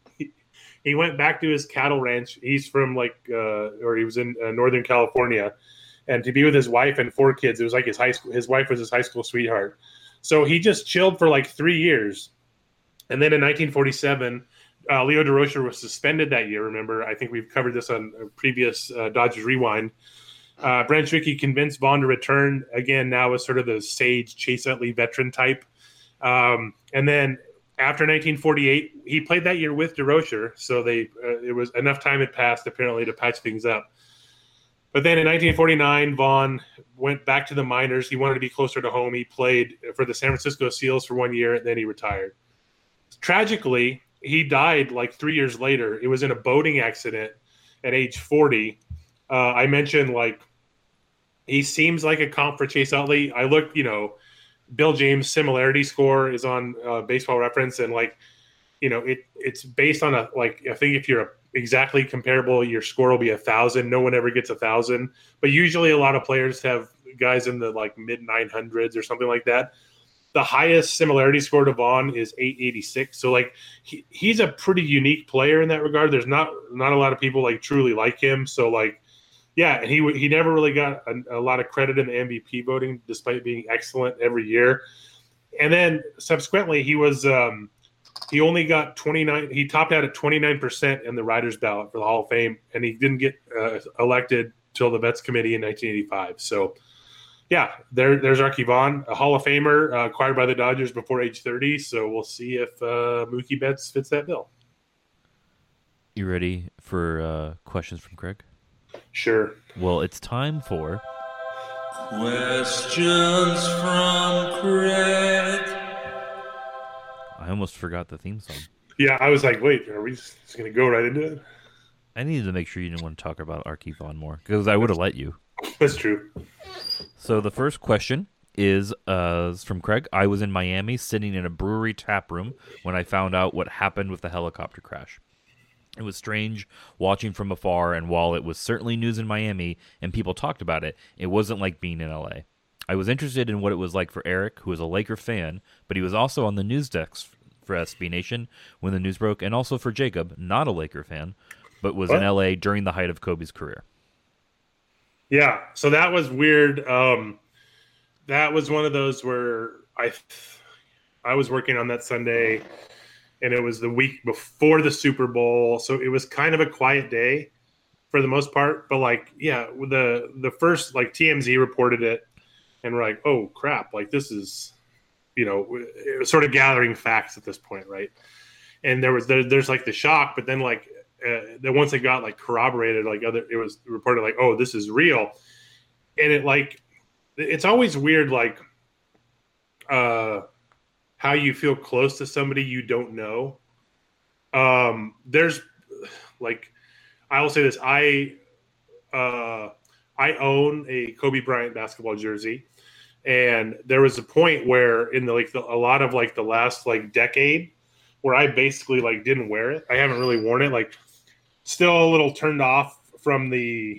He went back to his cattle ranch. He's from he was in Northern California, and to be with his wife and 4 kids. It was like his wife was his high school sweetheart. So he just chilled for 3 years, and then in 1947. Leo Durocher was suspended that year. Remember, I think we've covered this on a previous Dodgers Rewind. Branch-Rickey convinced Vaughn to return again. Now as sort of the sage Chase Utley veteran type. And then after 1948, he played that year with Durocher. So it was enough time had passed apparently to patch things up. But then in 1949, Vaughn went back to the minors. He wanted to be closer to home. He played for the San Francisco Seals for 1 year, and then he retired. Tragically, he died 3 years later. It was in a boating accident at age 40. I mentioned he seems like a comp for Chase Utley. I looked, Bill James' similarity score is on Baseball Reference, and it's based on I think if you're exactly comparable. Your score will be 1,000. No one ever gets 1,000, but usually a lot of players have guys in the like mid 900s or something like that. The highest similarity score to Vaughn is 886. So like he's a pretty unique player in that regard. There's not a lot of people like truly like him. So like, yeah, and he never really got a lot of credit in the MVP voting, despite being excellent every year. And then subsequently, he was he only got 29. He topped out at 29% in the writers' ballot for the Hall of Fame, and he didn't get elected till the Vets Committee in 1985. So, yeah, there's Arky Vaughan, a Hall of Famer acquired by the Dodgers before age 30. So we'll see if Mookie Betts fits that bill. You ready for questions from Craig? Sure. Well, it's time for Questions from Craig. I almost forgot the theme song. Yeah, I was like, wait, are we just going to go right into it? I needed to make sure you didn't want to talk about Arky Vaughan more, because I would have let you. That's true. So the first question is from Craig. I was in Miami sitting in a brewery tap room when I found out what happened with the helicopter crash. It was strange watching from afar, and while it was certainly news in Miami and people talked about it, it wasn't like being in LA. I was interested in what it was like for Eric, who was a Laker fan, but he was also on the news desk for SB Nation when the news broke, and also for Jacob, not a Laker fan, but was in LA during the height of Kobe's career. Yeah, so that was weird. That was one of those where I was working on that Sunday, and it was the week before the Super Bowl, so it was kind of a quiet day for the most part. But like, yeah, the first like TMZ reported it, and we're like, oh crap, like this is, it was sort of gathering facts at this point, right? And there's like the shock, but then like then once it got like corroborated, like it was reported like, oh, this is real, and it's always weird, like how you feel close to somebody you don't know. There's like, I will say this. I own a Kobe Bryant basketball jersey, and there was a point where in a lot of like the last like decade where I basically like didn't wear it. I haven't really worn it. Like, still a little turned off from the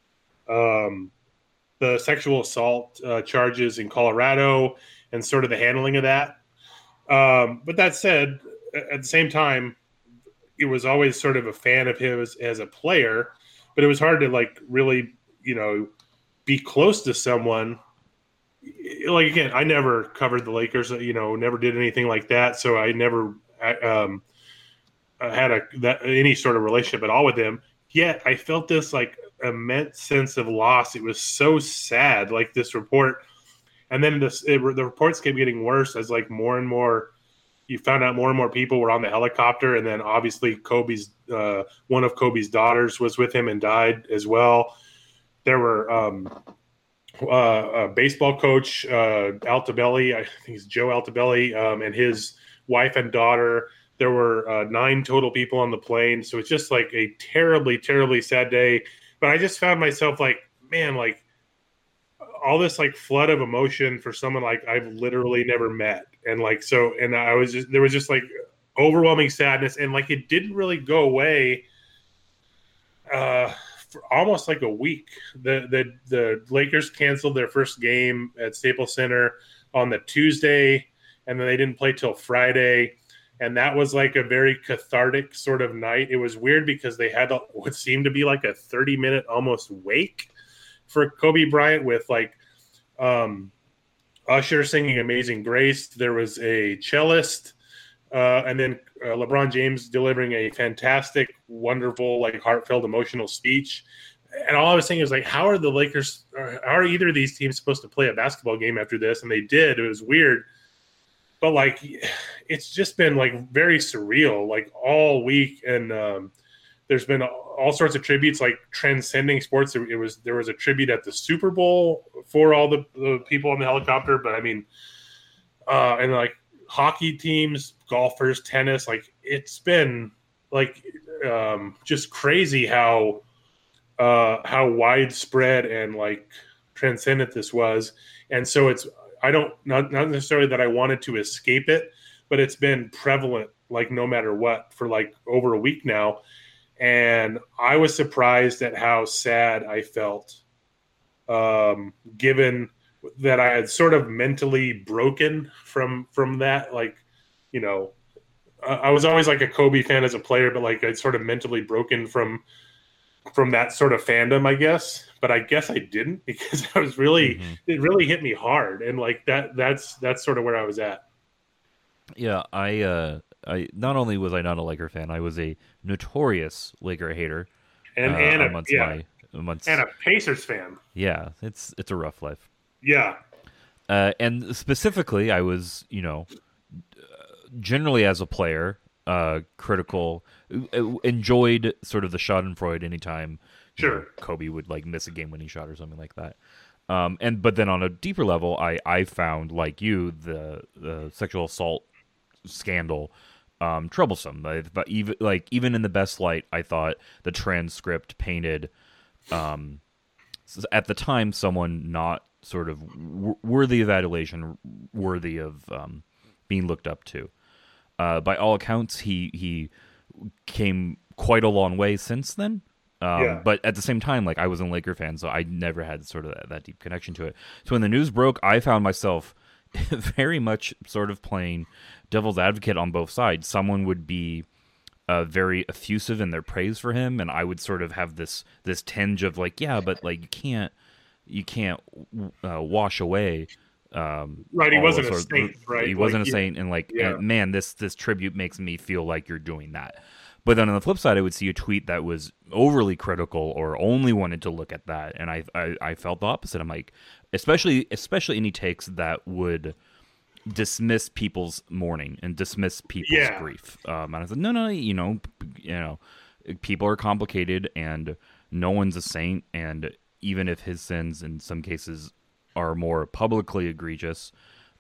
sexual assault charges in Colorado and sort of the handling of that. But that said, at the same time, it was always sort of a fan of his as a player, but it was hard to like really, be close to someone. Like, again, I never covered the Lakers, never did anything like that. So I never had any sort of relationship at all with him. Yet I felt this like immense sense of loss. It was so sad, like this report. And then the reports kept getting worse as like more and more, you found out more and more people were on the helicopter. And then obviously one of Kobe's daughters was with him and died as well. There were a baseball coach, Altobelli, I think it's Joe Altobelli, and his wife and daughter. There were 9 total people on the plane. So it's just like a terribly, terribly sad day. But I just found myself like, man, like, all this like flood of emotion for someone like I've literally never met. And like, so, and there was just like overwhelming sadness, and like, it didn't really go away for almost like a week. The Lakers canceled their first game at Staples Center on the Tuesday, and then they didn't play till Friday. And that was like a very cathartic sort of night. It was weird because they had what seemed to be like a 30-minute almost wake for Kobe Bryant with like Usher singing Amazing Grace. There was a cellist, and then LeBron James delivering a fantastic, wonderful, like heartfelt, emotional speech. And all I was saying is like, how are the Lakers, how are either of these teams supposed to play a basketball game after this? And they did. It was weird. But like, it's just been like very surreal, like all week. And there's been all sorts of tributes, like transcending sports. There was a tribute at the Super Bowl for all the people on the helicopter. But I mean, and like hockey teams, golfers, tennis, like it's been like just crazy how widespread and like transcendent this was. And so it's, not necessarily that I wanted to escape it, but it's been prevalent, like no matter what, for like over a week now. And I was surprised at how sad I felt, given that I had sort of mentally broken from that. Like, you know, I was always like a Kobe fan as a player, but like I'd sort of mentally broken from that sort of fandom, I guess. But I guess I didn't, because I was really it really hit me hard, and like that's sort of where I was at. Yeah, I not only was I not a Laker fan, I was a notorious Laker hater, and a Pacers fan. Yeah, it's a rough life. Yeah, and specifically, I was, you know, generally as a player, critical, enjoyed sort of the Schadenfreude anytime. Sure, you know, Kobe would like miss a game-winning shot or something like that. But then on a deeper level, I found, like you, the sexual assault scandal troublesome. But even in the best light, I thought the transcript painted, at the time, someone not sort of worthy of adulation, worthy of being looked up to. By all accounts, he came quite a long way since then. But at the same time, like, I was a Laker fan, so I never had sort of that deep connection to it. So when the news broke, I found myself very much sort of playing devil's advocate on both sides. Someone would be very effusive in their praise for him, and I would sort of have this tinge of like, yeah, but like you can't wash away. Right, he wasn't a saint, right? He wasn't a saint, and like, man, this tribute makes me feel like you're doing that. But then on the flip side, I would see a tweet that was overly critical or only wanted to look at that, and I felt the opposite. I'm like, especially any takes that would dismiss people's mourning and dismiss people's grief. And I said, no, you know, people are complicated, and no one's a saint, and even if his sins in some cases are more publicly egregious,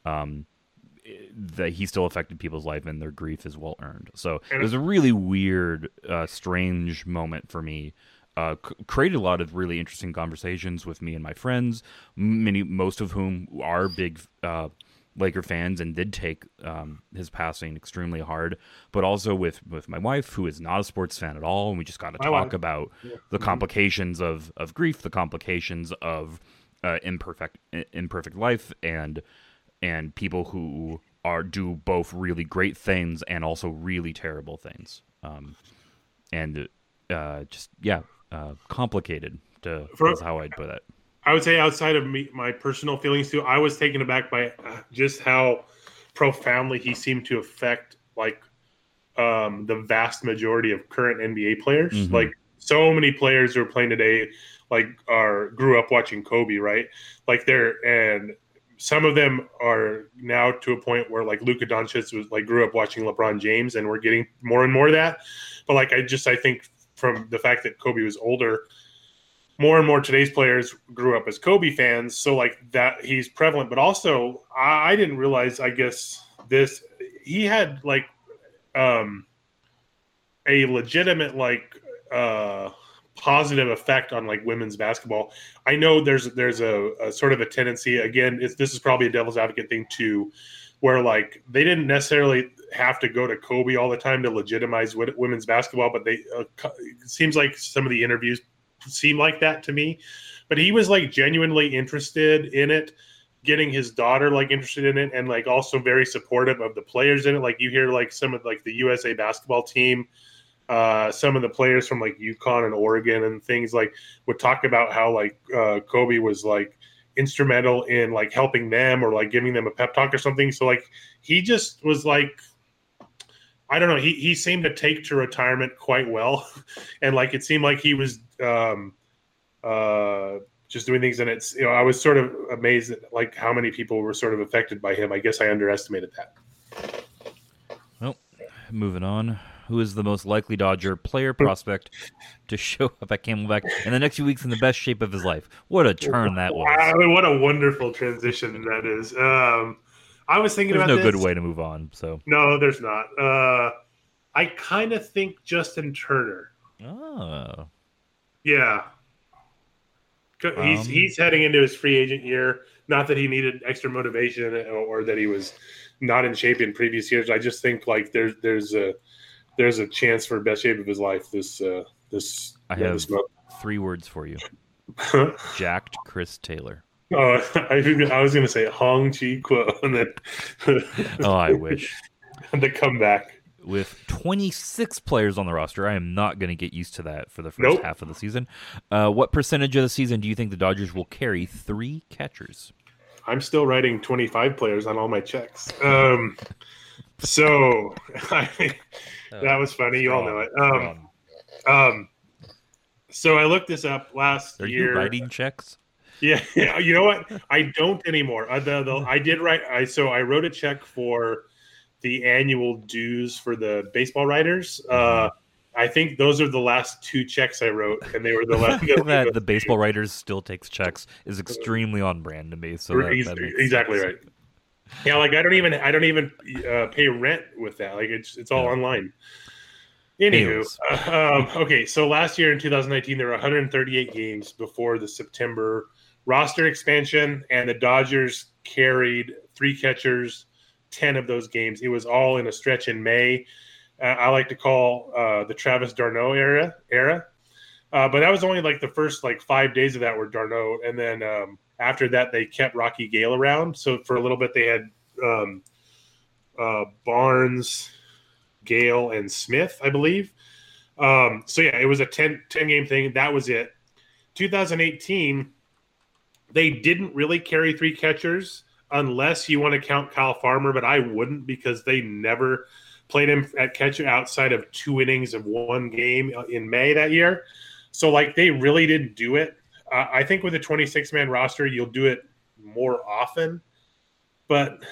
that he still affected people's life, and their grief is well earned. So it was a really weird, strange moment for me. Created a lot of really interesting conversations with me and my friends, most of whom are big Laker fans and did take his passing extremely hard, but also with my wife, who is not a sports fan at all, and we just got to talk about the complications of grief, the complications of imperfect life, and people who do both really great things and also really terrible things, complicated. Is how I'd put it. I would say, outside of my personal feelings too, I was taken aback by just how profoundly he seemed to affect like the vast majority of current NBA players. Mm-hmm. Like, so many players who are playing today, like, grew up watching Kobe, right? Like, and some of them are now to a point where, like, Luka Doncic was like grew up watching LeBron James, and we're getting more and more of that. But like, I think from the fact that Kobe was older, more and more today's players grew up as Kobe fans. So like that, he's prevalent. But also, I didn't realize, I guess, he had like a legitimate like positive effect on like women's basketball. I know there's a sort of a tendency, again, this is probably a devil's advocate thing too, where like they didn't necessarily have to go to Kobe all the time to legitimize women's basketball, but it seems like some of the interviews seem like that to me. But he was like genuinely interested in it, getting his daughter like interested in it, and like also very supportive of the players in it. Like, you hear like some of like the USA basketball team, some of the players from like UConn and Oregon and things, like, would talk about how like Kobe was like instrumental in like helping them or like giving them a pep talk or something. So like, he just was like, I don't know, he seemed to take to retirement quite well. And like, it seemed like he was just doing things. And it's, I was sort of amazed at like how many people were sort of affected by him. I guess I underestimated that. Well, moving on. Who is the most likely Dodger player prospect to show up at Camelback in the next few weeks in the best shape of his life? What a turn that was. I mean, what a wonderful transition that is. I was thinking there's about no good way to move on. So no, there's not. I kind of think Justin Turner. Oh, yeah. He's heading into his free agent year. Not that he needed extra motivation or that he was not in shape in previous years. I just think like there's there's a chance for best shape of his life this I have 3 words for you. Jacked Chris Taylor. Oh, I was going to say Hong Chi Kuo, and then oh, I wish. The comeback. With 26 players on the roster, I am not going to get used to that for the first half of the season. What percentage of the season do you think the Dodgers will carry 3 catchers? I'm still writing 25 players on all my checks. So that was funny. You all know it. So I looked this up last year. Are you writing checks? Yeah. You know what? I don't anymore. I did write. I wrote a check for the annual dues for the baseball writers. I think those are the last 2 checks I wrote, and they were the last. That the baseball writers still takes checks is extremely on brand to me. So that exactly sense. Right. Yeah, like I don't even pay rent with that. Like it's all online. Anywho, okay. So last year in 2019, there were 138 games before the September roster expansion, and the Dodgers carried 3 catchers 10 of those games. It was all in a stretch in May. I like to call the Travis d'Arnaud era. But that was only like the first 5 days of that were d'Arnaud. And then after that, they kept Rocky Gale around. So for a little bit, they had Barnes, Gale, and Smith, I believe. So yeah, it was a 10-game thing. That was it. 2018, they didn't really carry 3 catchers unless you want to count Kyle Farmer, but I wouldn't because they never played him at catcher outside of 2 innings of 1 game in May that year. So they really didn't do it. I think with a 26-man roster, you'll do it more often, but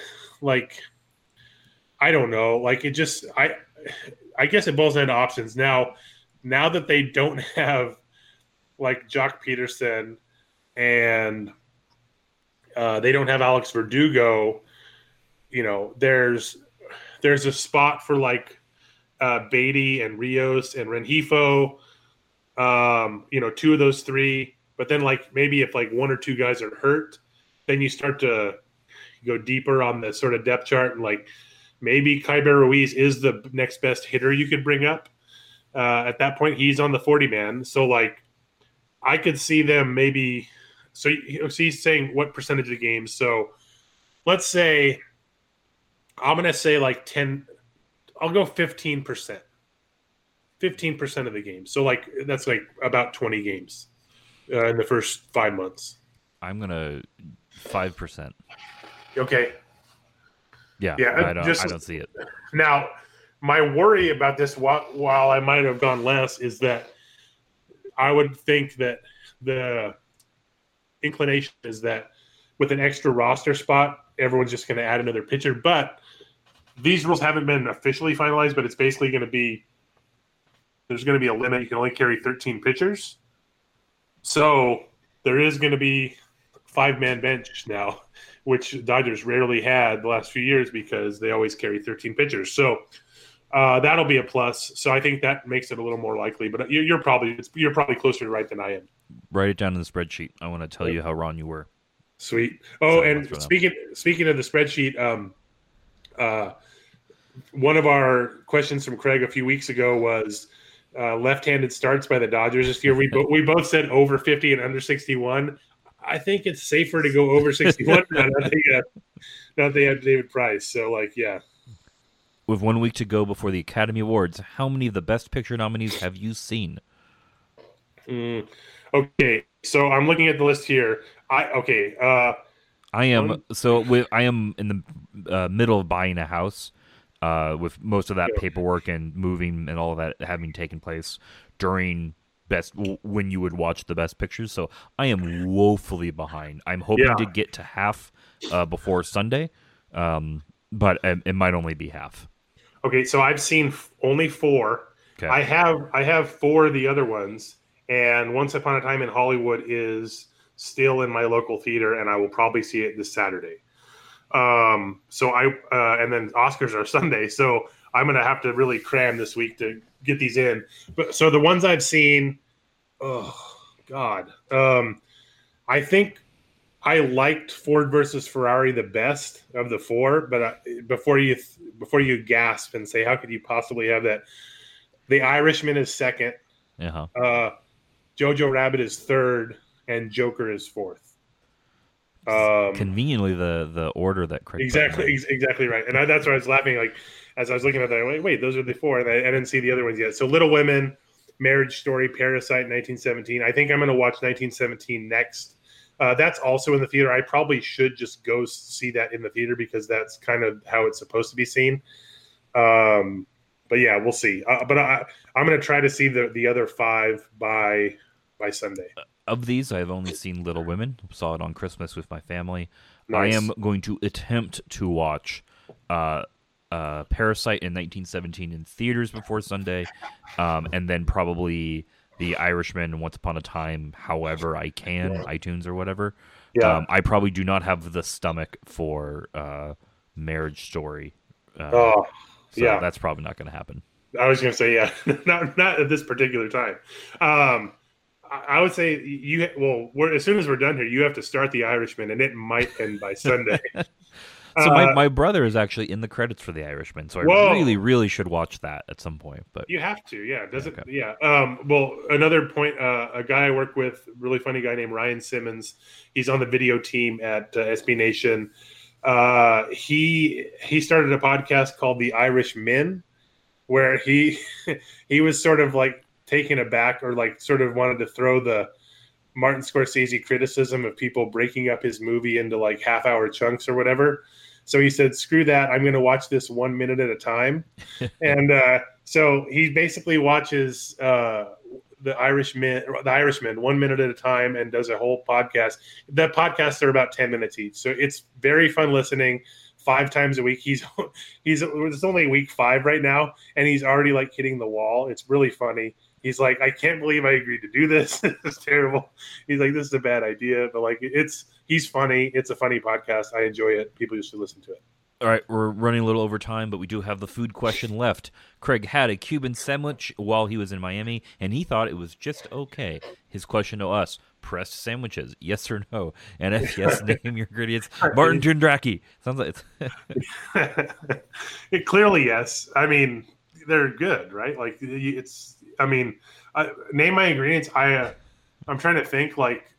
I don't know. I guess it boils down to options. Now that they don't have Jock Peterson and they don't have Alex Verdugo, there's a spot for Beatty and Rios and Rengifo, 2 of those 3. But then maybe if 1 or 2 guys are hurt, then you start to go deeper on the sort of depth chart and maybe Kyber Ruiz is the next best hitter you could bring up. At that point, he's on the 40-man. So I could see them maybe. So he's saying what percentage of the games. So let's say I'm going to say 10. I'll go 15%. 15% of the games. So that's about 20 games in the first 5 months. I'm going to 5%. Okay. Yeah. I don't see it. Now, my worry about this, while I might have gone less, is that I would think that the inclination is that with an extra roster spot, everyone's just going to add another pitcher. But these rules haven't been officially finalized, but it's basically going to be there's going to be a limit. You can only carry 13 pitchers. So there is going to be 5-man bench now, which Dodgers rarely had the last few years because they always carry 13 pitchers. So that'll be a plus. So I think that makes it a little more likely. But you're probably closer to right than I am. Write it down in the spreadsheet. I want to tell you how wrong you were. Sweet. Oh, and speaking of the spreadsheet, one of our questions from Craig a few weeks ago was left-handed starts by the Dodgers this year. We both said over 50 and under 61. I think it's safer to go over 61 now that they have David Price. So, yeah. With 1 week to go before the Academy Awards, how many of the Best Picture nominees have you seen? Okay, so I'm looking at the list here. I am in the middle of buying a house, with most of that paperwork and moving and all of that having taken place during when you would watch the Best Pictures. So I am woefully behind. I'm hoping to get to half before Sunday, but it might only be half. Okay, so I've seen only 4. Okay. I have 4 of the other ones, and Once Upon a Time in Hollywood is still in my local theater, and I will probably see it this Saturday. And then Oscars are Sunday, so I'm going to have to really cram this week to get these in. But so the ones I've seen, oh God, I think I liked Ford versus Ferrari the best of the four, but before you gasp and say, how could you possibly have that? The Irishman is second. Jojo Rabbit is third, and Joker is fourth. Conveniently, the order that Craig exactly right, and that's why I was laughing. Like as I was looking at that, wait, those are the four, and I didn't see the other ones yet. So Little Women, Marriage Story, Parasite, 1917. I think I'm going to watch 1917 next. That's also in the theater. I probably should just go see that in the theater because that's kind of how it's supposed to be seen. But yeah, we'll see. But I'm going to try to see the other five by Sunday. Of these, I've only seen Little Women. Saw it on Christmas with my family. Nice. I am going to attempt to watch Parasite in 1917 in theaters before Sunday, and then probably The Irishman, Once Upon a Time, however I can, iTunes or whatever. Yeah. I probably do not have the stomach for Marriage Story. That's probably not going to happen. I was going to say, yeah, not at this particular time. I would say as soon as we're done here, you have to start The Irishman, and it might end by Sunday. So my brother is actually in the credits for The Irishman, so I really, really should watch that at some point. But you have to, yeah. Yeah. Well, another point, a guy I work with, really funny guy named Ryan Simmons. He's on the video team at SB Nation. He started a podcast called The Irish Men, where he was sort of like taken aback or like sort of wanted to throw the Martin Scorsese criticism of people breaking up his movie into like half-hour chunks or whatever. So he said, screw that. I'm going to watch this 1 minute at a time. And so he basically watches the Irishman 1 minute at a time and does a whole podcast. The podcasts are about 10 minutes each. So it's very fun listening 5 times a week. It's only week 5 right now, and he's already like hitting the wall. It's really funny. He's like, I can't believe I agreed to do this. It's terrible. He's like, this is a bad idea, but like, he's funny. It's a funny podcast. I enjoy it. People should listen to it. All right, we're running a little over time, but we do have the food question left. Craig had a Cuban sandwich while he was in Miami, and he thought it was just okay. His question to us: pressed sandwiches, yes or no? And if yes, name your ingredients. Martin Tundraki. Sounds like it's clearly yes. I mean, they're good, right? Like it's. I mean, name my ingredients. I'm trying to think. Like,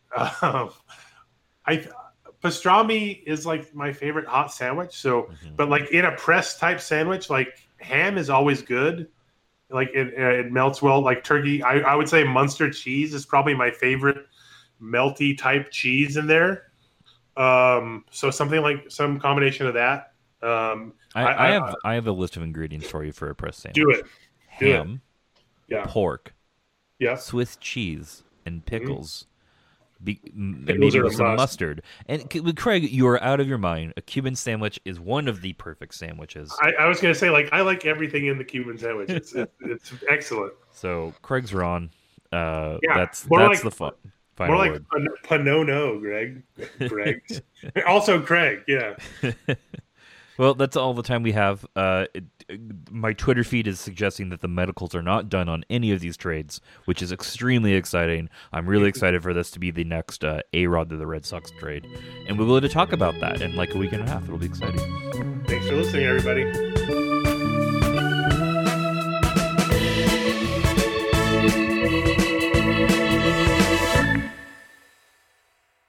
pastrami is like my favorite hot sandwich. So, but like in a press type sandwich, like ham is always good. Like it melts well. Like turkey, I would say Munster cheese is probably my favorite melty type cheese in there. So something like some combination of that. I have a list of ingredients for you for a press sandwich. Do it. Ham. Yeah. Pork. Yeah. Swiss cheese and pickles. Maybe with some mustard. And Craig, you are out of your mind. A Cuban sandwich is one of the perfect sandwiches. I was going to say, like, I like everything in the Cuban sandwich. It's excellent. So Craig's wrong. Yeah, that's like, the fun. More like Panono, Greg. Also Craig, yeah. Well, that's all the time we have. My Twitter feed is suggesting that the medicals are not done on any of these trades, which is extremely exciting. I'm really excited for this to be the next A-Rod to the Red Sox trade. And we'll be able to talk about that in like a week and a half. It'll be exciting. Thanks for listening, everybody.